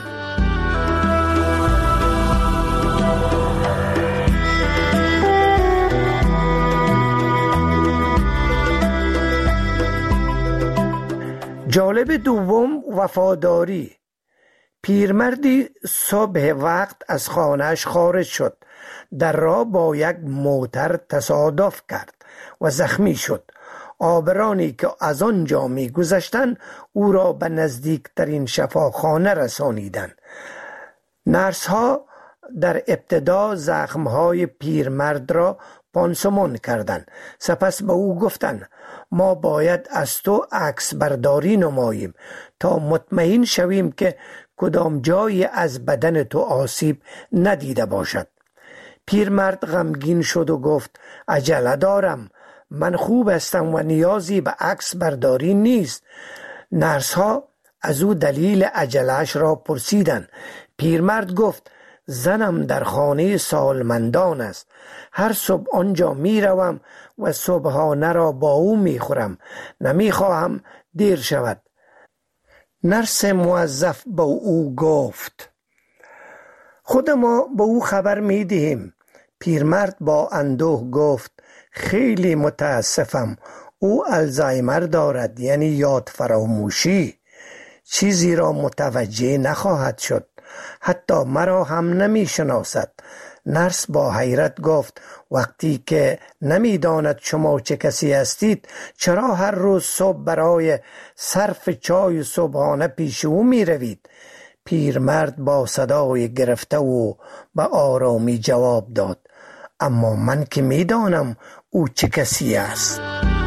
جالب دوم وفاداری. پیرمردی صبح وقت از خانهش خارج شد. در راه با یک موتر تصادف کرد و زخمی شد. آبرانی که از آنجا می گذشتند او را به نزدیکترین شفاخانه رسانیدند. نرس ها در ابتدا زخمهای پیرمرد را پانسمان کردند. سپس به او گفتند: ما باید از تو عکس برداری نماییم تا مطمئن شویم که کدام جایی از بدن تو آسیب ندیده باشد. پیرمرد غمگین شد و گفت: عجله دارم، من خوب هستم و نیازی به عکس برداری نیست. نرس ها از او دلیل عجلش را پرسیدند. پیرمرد گفت زنم در خانه سالمندان است. هر صبح آنجا می روم و صبحانه را با او می خورم. نمی خواهم دیر شود. نرس موظف با او گفت خود ما به او خبر می دهیم. پیرمرد با اندوه گفت خیلی متاسفم، او الزایمر دارد، یعنی یاد فراموشی. چیزی را متوجه نخواهد شد، حتی مرا هم نمی شناسد. نرس با حیرت گفت وقتی که نمی داند شما چه کسی هستید، چرا هر روز صبح برای صرف چای صبحانه پیش او می روید؟ پیرمرد با صدای گرفته و با آرامی جواب داد اما من که می دانم او چه کسی است.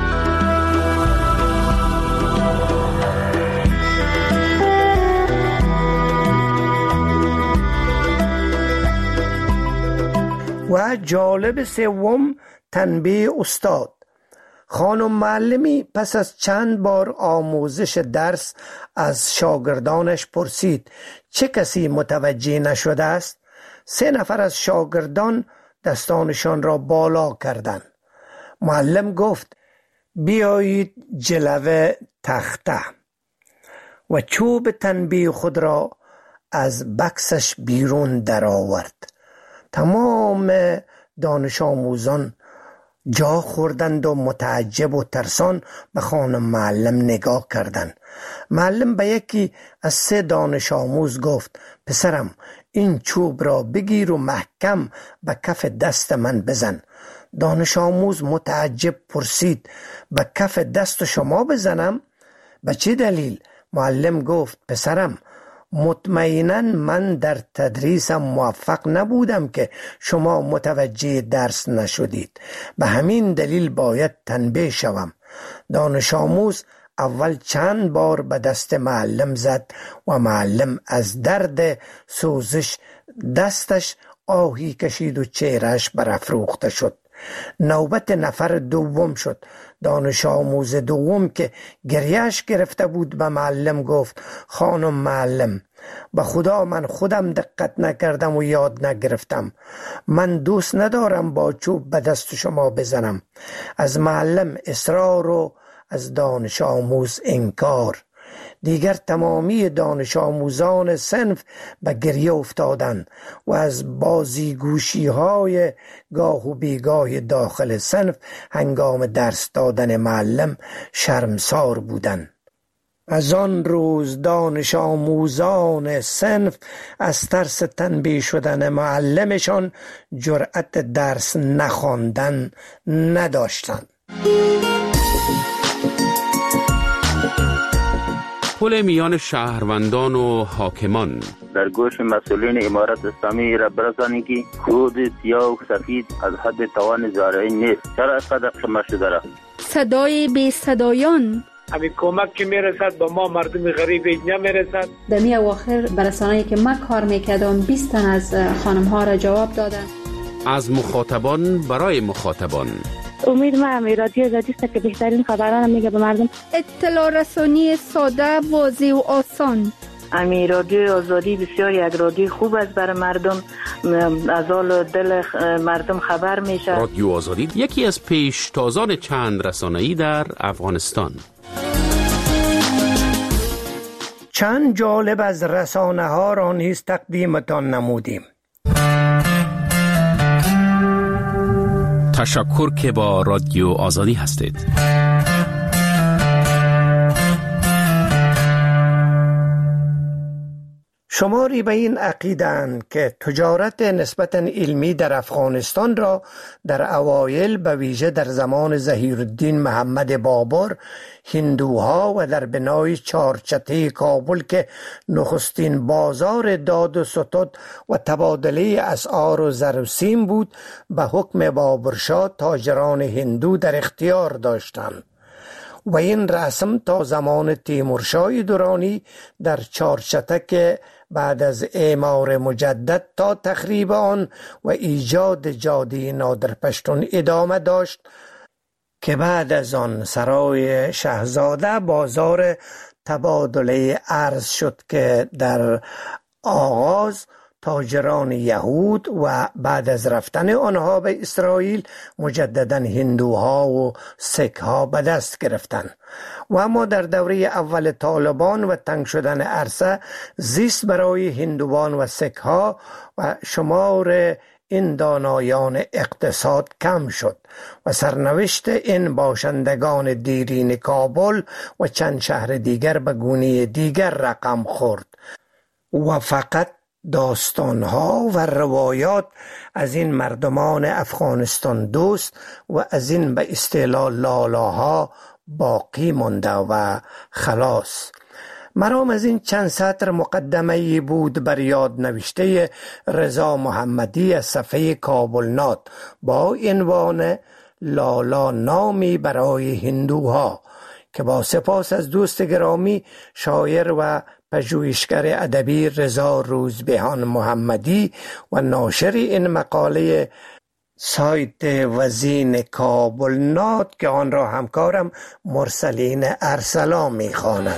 و جالب سوم، تنبیه استاد. خانم معلمی پس از چند بار آموزش درس از شاگردانش پرسید چه کسی متوجه نشده است؟ سه نفر از شاگردان دستانشان را بالا کردند. معلم گفت بیایید جلوه تخته و چوب تنبیه خود را از بکسش بیرون درآورد. تمام دانش آموزان جا خوردند و متعجب و ترسان به خانم معلم نگاه کردند. معلم به یکی از سه دانش آموز گفت پسرم این چوب را بگیر و محکم به کف دست من بزن. دانش آموز متعجب پرسید به کف دست شما بزنم؟ به چه دلیل؟ معلم گفت پسرم مطمئناً من در تدریسم موفق نبودم که شما متوجه درس نشدید، به همین دلیل باید تنبیه شوم. دانش آموز اول چند بار به دست معلم زد و معلم از درد سوزش دستش آهی کشید و چهرهش برافروخته شد. نوبت نفر دوم شد. دانش آموز دوم که گریهش گرفته بود به معلم گفت خانم معلم به خدا من خودم دقت نکردم و یاد نگرفتم. من دوست ندارم با چوب به دست شما بزنم. از معلم اصرار و از دانش آموز انکار. دیگر تمامی دانش آموزان صنف به گریه افتادند و از بازیگوشی های گاه و بیگاه داخل صنف هنگام درس دادن معلم شرمسار بودند. از آن روز دانش آموزان صنف از ترس تنبیه شدن معلمشان جرأت درس نخواندن نداشتند. پل میان شهروندان و حاکمان. در گوش مسئولین امارت اسلامی را برسانید که خود سیاه و سفید از حد توان زارعی نیست. چرا اینقدر خمه شده را؟ صدای بی صدایان. همین کمک که میرسد به ما مردم غریب نمیرسد. در می اواخر برسانه‌ای که من کار میکردم بیست تن از خانم ها را جواب دادن. از مخاطبان برای مخاطبان. امید ما هم رادیو آزادی است که بهترین خبران میگه به مردم. اطلاع رسانی ساده، واضح و آسان. امی رادیو آزادی بسیار یک رادیو خوب است برای مردم، از حال دل مردم خبر میشه. رادیو آزادی یکی از پیشتازان چند رسانه‌ای در افغانستان. چند جالب از رسانه ها را نیز تقدیمتان نمودیم. تشکر که با رادیو آزادی هستید. شماری به این عقیده‌اند که تجارت نسبتاً علمی در افغانستان را در اوایل به ویژه در زمان ظهیرالدین محمد بابر هندوها و در بنای چارچته کابل که نخستین بازار داد و ستد و تبادله اسعار و زر و سیم بود به حکم بابرشاه تاجران هندو در اختیار داشتند و این رسم تا زمان تیمورشاه درانی در چارچتک بعد از اعمار مجدد تا تخریب آن و ایجاد جاده نادرپشتون ادامه داشت که بعد از آن سرای شاهزاده بازار تبادله ارز شد که در آغاز تاجران یهود و بعد از رفتن آنها به اسرائیل مجددا هندوها و سیکها به دست گرفتند. و اما در دوره اول طالبان و تنگ شدن عرصه زیست برای هندوان و سیکها و شمار این دانایان اقتصاد کم شد و سرنوشت این باشندگان دیرین کابل و چند شهر دیگر به گونه دیگر رقم خورد و فقط داستانها و روایات از این مردمان افغانستان دوست و از این به اصطلاح لالاها باقی مانده و خلاص. مرام از این چند سطر مقدمه‌ای بود بر یاد نوشته رضا محمدی از صفحه کابلنات با عنوان لالا نامی برای هندوها که با سپاس از دوست گرامی شاعر و پژوهشگر ادبی رضا روزبهان محمدی و ناشر این مقاله سایت وزین کابلنات که آن را همکارم مرسلین ارسلا می‌خواند.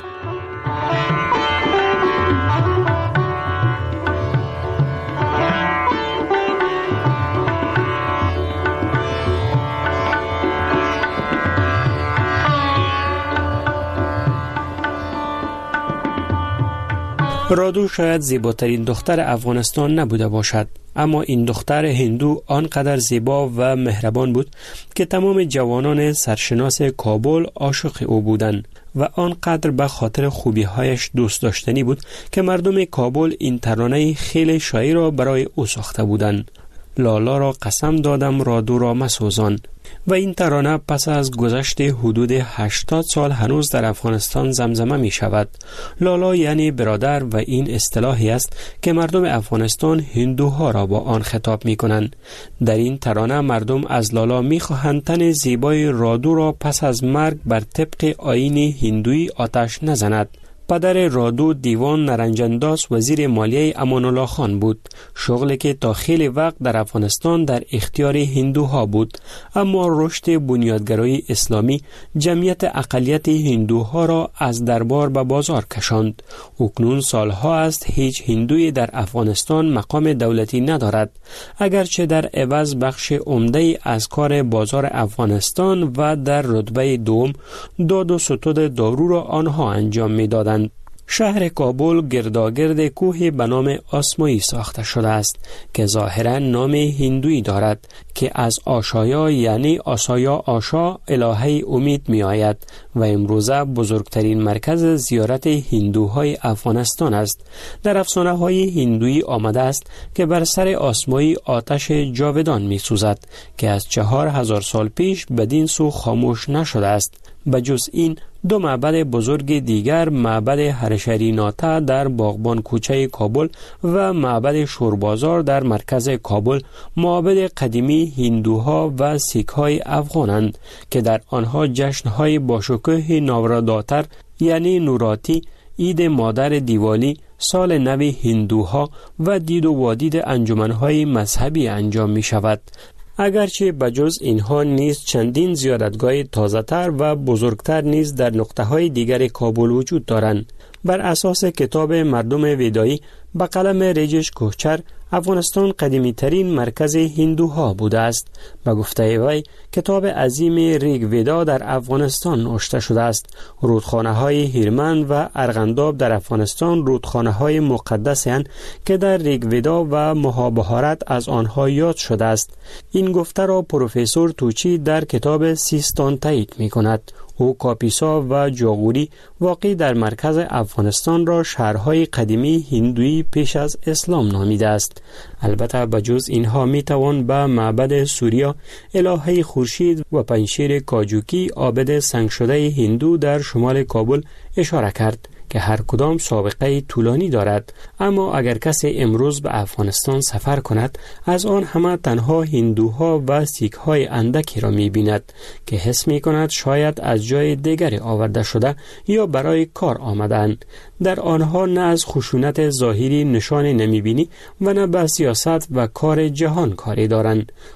رادو شاید زیباترین دختر افغانستان نبوده باشد، اما این دختر هندو آنقدر زیبا و مهربان بود که تمام جوانان سرشناس کابل عاشق او بودند و آنقدر به خاطر خوبی‌هایش دوست داشتنی بود که مردم کابل این ترانه خیلی شایع را برای او ساخته بودند: لالا را قسم دادم رادو را مسوزان. و این ترانه پس از گذشت حدود هشتاد سال هنوز در افغانستان زمزمه می شود. لالا یعنی برادر و این اصطلاحی است که مردم افغانستان هندوها را با آن خطاب می کنند. در این ترانه مردم از لالا می خواهند تن زیبای رادو را پس از مرگ بر طبق آیین هندویی آتش نزند. پدر رادو دیوان نرنجنداس وزیر مالیه امان الله خان بود، شغلی که تا خیلی وقت در افغانستان در اختیار هندوها بود، اما رشد بنیادگرایی اسلامی جمعیت اقلیت هندوها را از دربار به بازار کشاند. اکنون سالها است هیچ هندوی در افغانستان مقام دولتی ندارد، اگرچه در عوض بخش عمده از کار بازار افغانستان و در رتبه دوم داد و ستد دارو را آنها انجام می دادند. شهر کابل گرداگرد کوهی به نام آسمایی ساخته شده است که ظاهرا نام هندویی دارد که از آشایا یعنی آسایا آشا الهه امید می آید و امروزه بزرگترین مرکز زیارت هندوهای افغانستان است. در افسانه های هندویی آمده است که بر سر آسمایی آتش جاودان می سوزد که از چهار هزار سال پیش بدین سو خاموش نشده است. بجز این دو معبد بزرگ دیگر، معبد هرشریناتا در باغبان کوچه کابل و معبد شوربازار در مرکز کابل، معبد قدیمی هندوها و سیکهای افغانند که در آنها جشنهای باشکوه نوراداتر یعنی نوراتی، عید مادر دیوالی، سال نو هندوها و دید و وادید انجمنهای مذهبی انجام می شود. اگرچه بجز اینها نیز چندین زیارتگاه تازه‌تر و بزرگتر نیز در نقطه‌های دیگر کابل وجود دارند. بر اساس کتاب مردم ویدایی به قلم رجش کوهچر، افغانستان قدیمی ترین مرکز هندوها بوده است. به گفته وی کتاب عظیم ریگ ویدا در افغانستان نوشته شده است. رودخانه های هیرمند و ارغنداب در افغانستان رودخانه های مقدس هستند که در ریگ ویدا و مهابهارت از آنها یاد شده است. این گفته را پروفسور توچی در کتاب سیستان تایید می کند. او کاپیسا و جاغوری واقع در مرکز افغانستان را شهرهای قدیمی هندویی پیش از اسلام نامیده است. البته بجز اینها می توان به معبد سوریا، الهه خورشید و پنشیر کاجوکی، عابد سنگ شده هندو در شمال کابل اشاره کرد که هر کدام سابقه طولانی دارد. اما اگر کسی امروز به افغانستان سفر کند، از آن همه تنها هندوها و سیکهای اندکی را می بیند که حس می کند شاید از جای دیگری آورده شده یا برای کار آمدند. در آنها نه از خشونت ظاهری نشانی نمی بینی و نه به سیاست و کار جهان کاری دارند.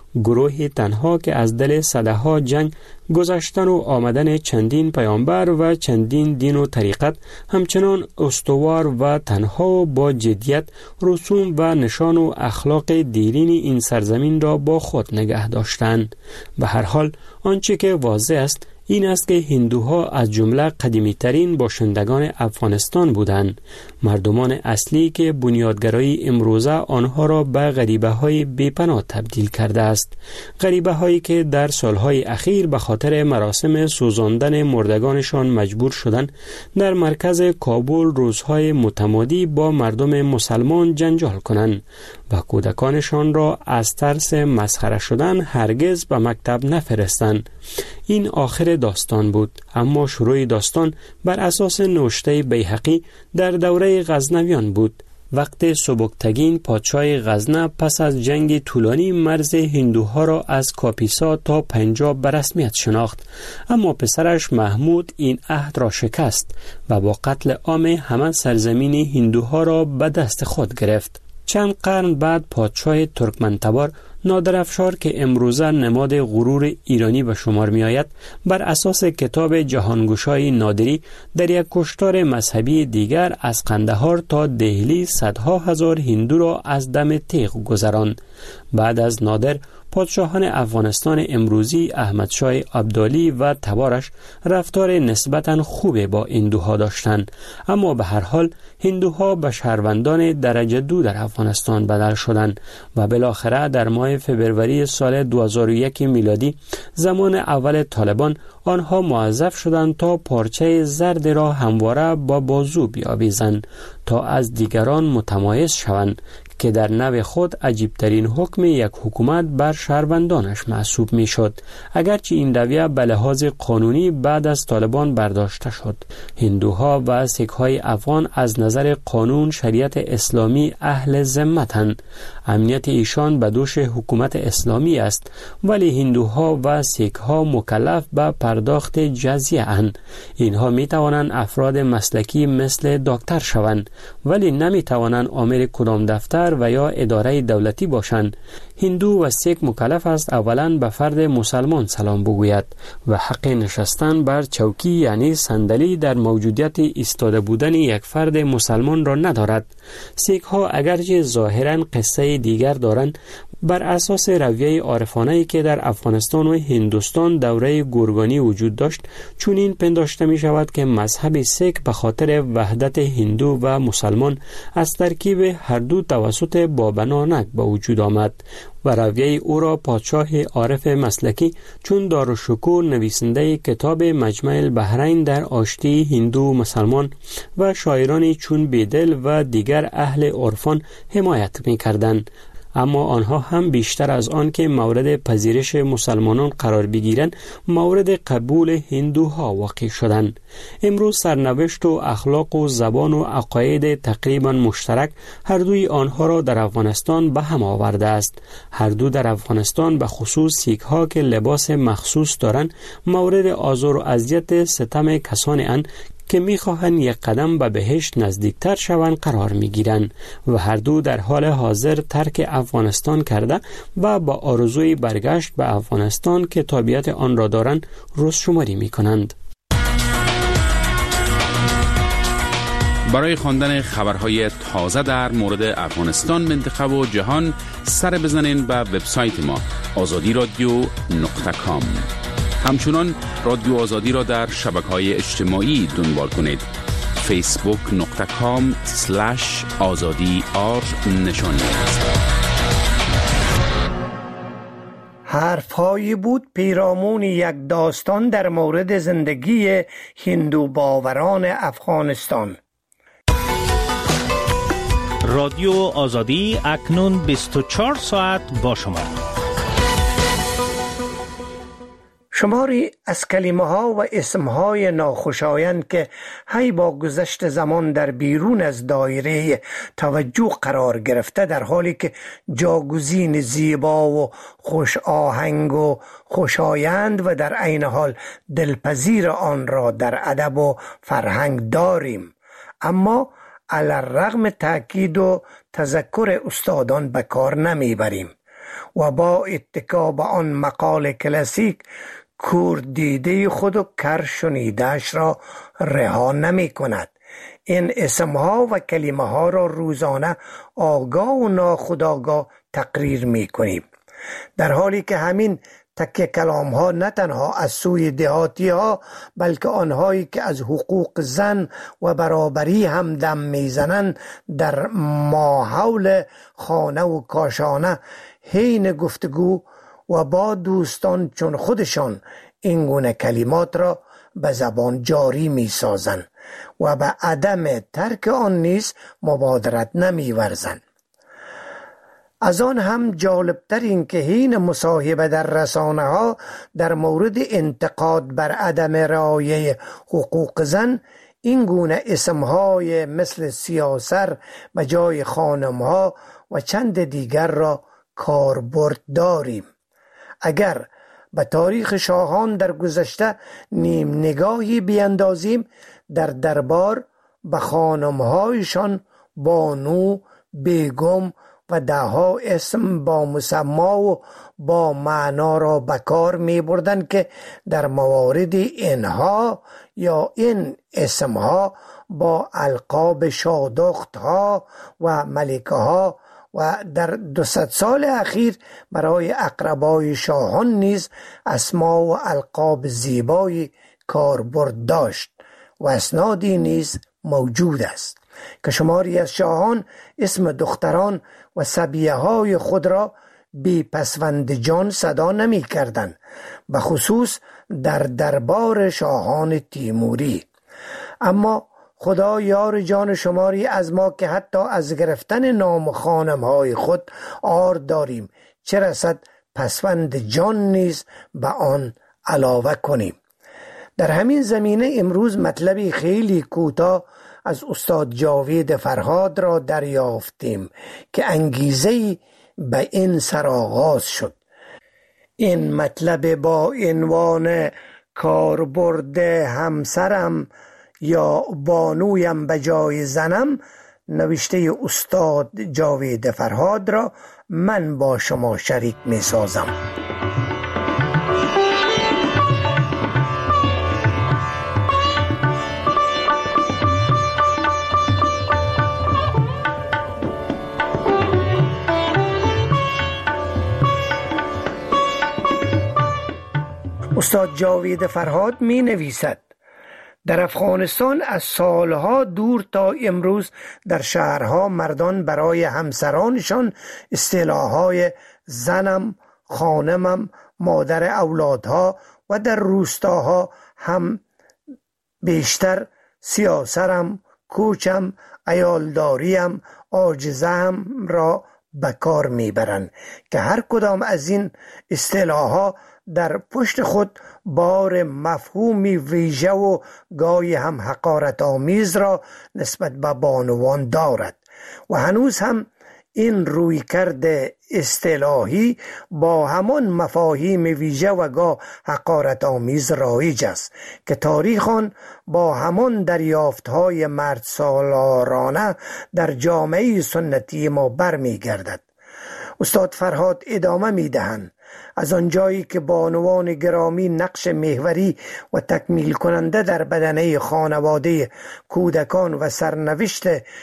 گروهی تنها که از دل صدها جنگ، گذشتن و آمدن چندین پیامبر و چندین دین و طریقت همچنان استوار و تنها با جدیت رسوم و نشان و اخلاق دیرین این سرزمین را با خود نگه داشتند. به هر حال آنچه که واضح است این است که هندوها از جمله قدیمی ترین باشندگان افغانستان بودند. مردمان اصلی که بنیادگرایی امروزه آنها را به غریبه های بیپناه تبدیل کرده است. غریبه هایی که در سالهای اخیر به خاطر مراسم سوزاندن مردگانشان مجبور شدند در مرکز کابل روزهای متمادی با مردم مسلمان جنجال کنند و کودکانشان را از ترس مسخره شدن هرگز به مکتب نفرستند. این آخر داستان بود، اما شروع داستان بر اساس نوشته بیهقی در دوره غزنویان بود. وقت سبکتگین پادشاه غزنه پس از جنگ طولانی مرز هندوها را از کاپیسا تا پنجاب به رسمیت شناخت، اما پسرش محمود این عهد را شکست و با قتل عام همه سرزمین هندوها را به دست خود گرفت. چند قرن بعد پادشاه ترکمنتبار نادرافشار که امروزه نماد غرور ایرانی به شمار می آید، بر اساس کتاب جهانگشای نادری در یک کشتار مذهبی دیگر از قندهار تا دهلی صدها هزار هندو را از دم تیغ گذراند. بعد از نادر پادشاهان افغانستان امروزی احمدشاه ابدالی و تبارش رفتار نسبتاً خوب با هندوها داشتند، اما به هر حال هندوها به شهروندان درجه دو در افغانستان بدل شدند و بالاخره در ماه فبروری سال دو هزار و یک میلادی زمان اول طالبان آنها موظف شدند تا پارچه زرد را همواره با بازو بیاویزند تا از دیگران متمایز شوند که در نوع خود عجیبترین حکم یک حکومت بر شهروندانش محسوب می شد، اگرچه این رویه به لحاظ قانونی بعد از طالبان برداشته شد. هندوها و سیک‌های افغان از نظر قانون شریعت اسلامی اهل ذمتند. امنیت ایشان به دوش حکومت اسلامی است، ولی هندوها و سیک‌ها مکلف به پرداخت جزیه اند. اینها می توانند افراد مسلکی مثل دکتر شوند، ولی نمی توانند آمر کدام دفتر و یا اداره دولتی باشند. هندو و سیک مکلف است اولا به فرد مسلمان سلام بگوید و حق نشستن بر چوکی یعنی صندلی در موجودیت ایستاده بودن یک فرد مسلمان را ندارد. سیک ها اگرچه ظاهرا قصه دیگر دارند، بر اساس رویه عارفانه‌ای که در افغانستان و هندوستان دوره گورگانی وجود داشت، چون این پنداشته می شود که مذهب سیک به خاطر وحدت هندو و مسلمان از ترکیب هر دو توسط بابا نانک به وجود آمد و رویه او را پادشاه عارف مسلکی چون دارالشکوه نویسنده کتاب مجمع البحرین در آشتی هندو مسلمان و شاعرانی چون بیدل و دیگر اهل عرفان حمایت می کردند. اما آنها هم بیشتر از آن که مورد پذیرش مسلمانان قرار بگیرند، مورد قبول هندوها واقع شدند. امروز سرنوشت و اخلاق و زبان و عقاید تقریبا مشترک هر دوی آنها را در افغانستان به هم آورده است. هر دو در افغانستان به خصوص سیک ها که لباس مخصوص دارند مورد آزار و اذیت ستم کسانی اند که می‌خواهند یک قدم به بهشت نزدیکتر شوند قرار می‌گیرند و هر دو در حال حاضر ترک افغانستان کرده و با آرزوی برگشت به افغانستان که تابعیت آن را دارند روزشماری می‌کنند. برای خواندن خبرهای تازه در مورد افغانستان، منطقه و جهان سر بزنین به وبسایت ما آزادی رادیو نقطه کام. همچنان رادیو آزادی را در شبکه‌های اجتماعی دنبال کنید. فیسبوک نقطه کام سلش آزادی آر نشانی است. حرف‌هایی بود پیرامون یک داستان در مورد زندگی هندو باوران افغانستان. رادیو آزادی اکنون بیست و چهار ساعت با شما. شماری از کلمه ها و اسم های ناخوشایند که هی با گذشت زمان در بیرون از دایره توجه قرار گرفته، در حالی که جاگزین زیبا و خوش آهنگ و خوشایند و در عین حال دلپذیر آن را در ادب و فرهنگ داریم، اما علی الرغم تاکید و تذکر استادان به کار نمیبریم. و با اتکا به آن مقال کلاسیک کور دیده خود و کر شنیده‌اش را رها نمی کند. این اسمها و کلمه ها را روزانه آگاه و ناخودآگاه تقریر می کنیم، در حالی که همین تکه کلام ها نه تنها از سوی دهاتی ها بلکه آنهایی که از حقوق زن و برابری هم دم میزنند در ماحول خانه و کاشانه حین گفتگو و با دوستان چون خودشان این گونه کلمات را به زبان جاری می سازند و به عدم ترک آن نیز مبادرت نمی ورزند. از آن هم جالبتر این که حین مصاحبه در رسانه ها در مورد انتقاد بر عدم رعایت حقوق زن این گونه اسمهای مثل سیاسر به جای خانمها و چند دیگر را کاربرد داریم. اگر به تاریخ شاهان در گذشته نیم نگاهی بیندازیم، در دربار به خانمهایشان بانو، بیگم و دهها اسم با مسما و با معنا را به کار می بردن که در موارد اینها یا این اسمها با القاب شادختها و ملکه ها و در دوصد سال اخیر برای اقربای شاهان نیز اسما و القاب زیبای کاربرد داشت و اسنادی نیز موجود است که شماری از شاهان اسم دختران و صبیه های خود را بی پسوند جان صدا نمی کردن، به خصوص در دربار شاهان تیموری. اما خدا یار جان شماری از ما که حتی از گرفتن نام خانم های خود عار داریم، چه رسد پسوند جان نیز به آن علاوه کنیم. در همین زمینه امروز مطلبی خیلی کوتاه از استاد جاوید فرهاد را دریافتیم که انگیزه‌ای به این سرآغاز شد. این مطلب با عنوان کاربرد همسرم یا بانویم به جای زنم نوشته استاد جاوید فرهاد را من با شما شریک می سازم. استاد جاوید فرهاد می نویسد: در افغانستان از سالها دور تا امروز در شهرها مردان برای همسرانشان اصطلاح‌های زنم، خانمم، مادر اولادها و در روستاها هم بیشتر سیاسرم، کوچم، عیالداریم، عاجزم را به کار میبرند که هر کدام از این اصطلاح‌ها در پشت خود بار مفهومی ویژه و گاهی هم حقارت آمیز را نسبت به بانوان دارد و هنوز هم این رویکرد اصطلاحی با همان مفاهیم ویژه و گاه حقارت آمیز رایج است که تاریخ آن با همان دریافت‌های مرد سالارانه در جامعه سنتی ما برمیگردد. استاد فرهاد ادامه میدهند: از آنجایی که بانوان گرامی نقش محوری و تکمیل کننده در بدنه خانواده کودکان و سرنوشت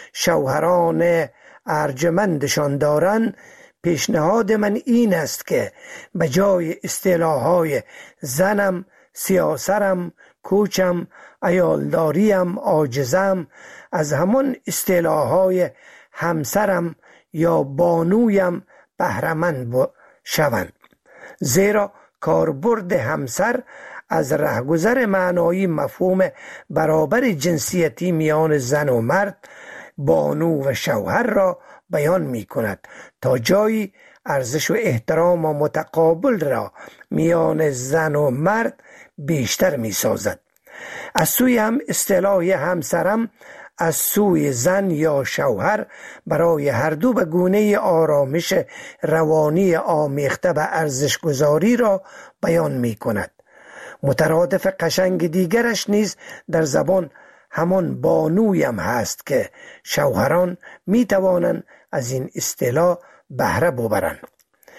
شوهران ارجمندشان دارند، پیشنهاد من این است که به جای اصطلاح‌های زنم، سیاسرم، کوچم، عیالداریم، عاجزم، از همان اصطلاح‌های همسرم یا بانویم بهره‌مند شوند، زیرا کاربرد همسر از رهگذر معنایی مفهوم برابر جنسیتی میان زن و مرد، بانو و شوهر را بیان می کند تا جایی ارزش و احترام و متقابل را میان زن و مرد بیشتر می سازد. از سوی هم اصطلاح همسرم از سوی زن یا شوهر برای هر دو به گونه آرامش روانی آمیخته به ارزش گذاری را بیان می کند. مترادف قشنگ دیگرش نیز در زبان همان بانویم هست که شوهران می توانند از این اصطلاح بهره ببرند.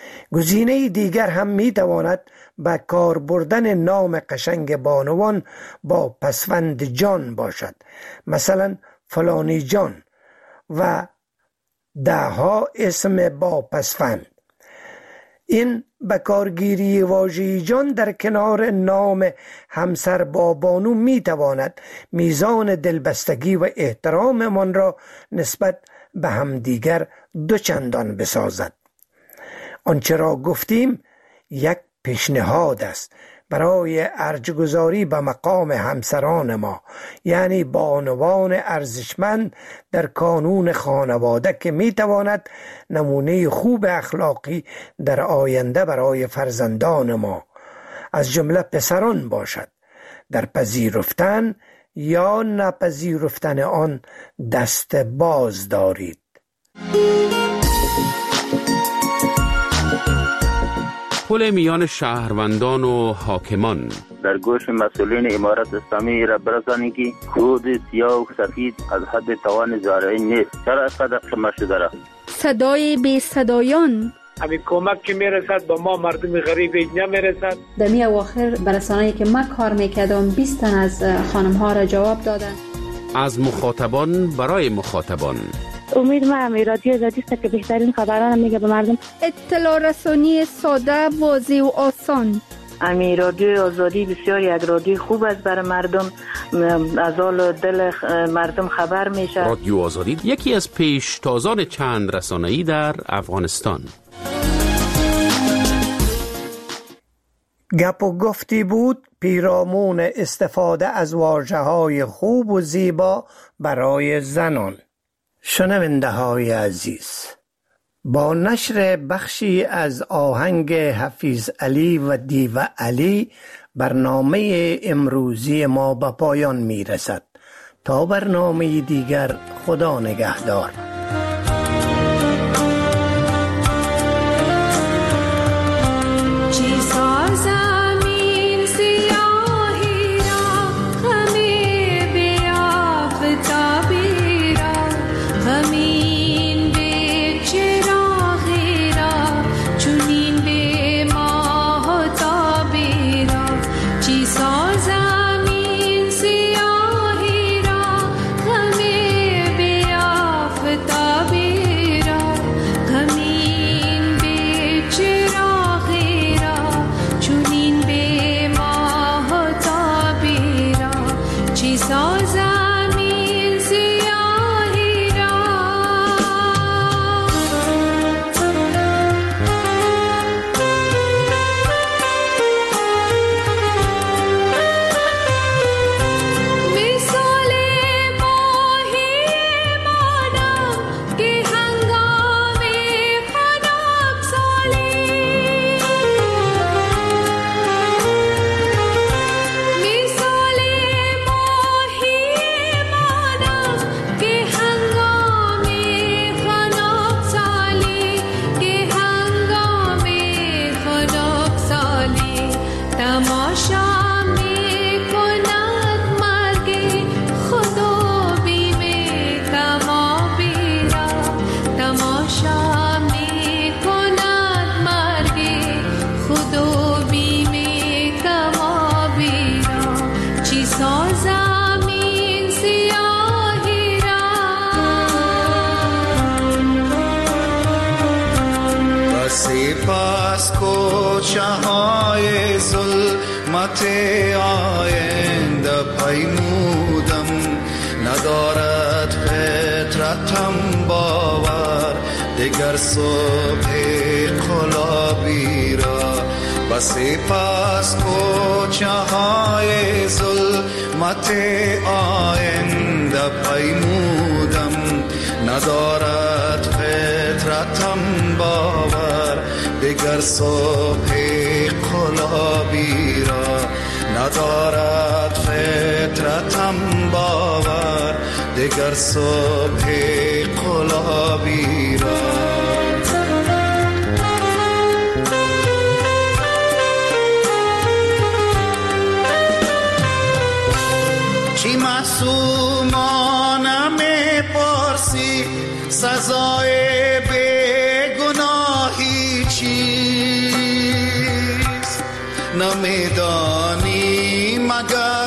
گزینه دیگر هم می تواند به کار بردن نام قشنگ بانوان با پسوند جان باشد، مثلا فلانی جان و دهها اسم با پسوند. این به کارگیری واژه جان در کنار نام همسر با بانو می تواند میزان دلبستگی و احترام من را نسبت به همدیگر دو چندان بسازد. آنچه را گفتیم یک پیشنهاد است برای ارجگذاری به مقام همسران ما، یعنی بانوان ارزشمند در کانون خانواده که می تواند نمونه خوب اخلاقی در آینده برای فرزندان ما از جمله پسران باشد. در پذیرفتن یا نپذیرفتن آن دست باز دارید. پل میان شهروندان و حاکمان در گوش مسئولین امارت اسلامی را برسانید که کود سیاه و سفید از حد توان زارعین نیست. چرا اینقدر شما شده را؟ صدای بی صدایان، همین کمک که میرسد با ما مردم غریب نمیرسد. در می اواخر برسانه‌ای که من کار میکردم بیست تن از خانم ها را جواب دادن. از مخاطبان برای مخاطبان. امید ما امی رادیو آزادی است که بهترین خبران میگه به مردم. اطلاع رسانی ساده، واضح و آسان. امی رادیو آزادی بسیار یک رادیو خوب است برای مردم، از حال دل مردم خبر میشه. رادیو آزادی یکی از پیشتازان چند رسانه‌ای در افغانستان. گپ و گفتی بود پیرامون استفاده از واژه‌های خوب و زیبا برای زنان. شنونده های عزیز، با نشر بخشی از آهنگ حفیظ علی و دیو علی برنامه امروزی ما به پایان می رسد. تا برنامه دیگر، خدا نگهدار. سپاس کوچه های ظلمت آینده پیمودم، ندارد فطرتم باور دیگر صبح قلابی را. و سپاس کوچه های ظلمت آینده پیمودم، ندارد فطرتم باور دیگر صبح قلابی را. ندارد فطرتم باور دیگر صبح قلابی را. چی معصومانه می پرسی سزای بی گناهی چی؟ مگر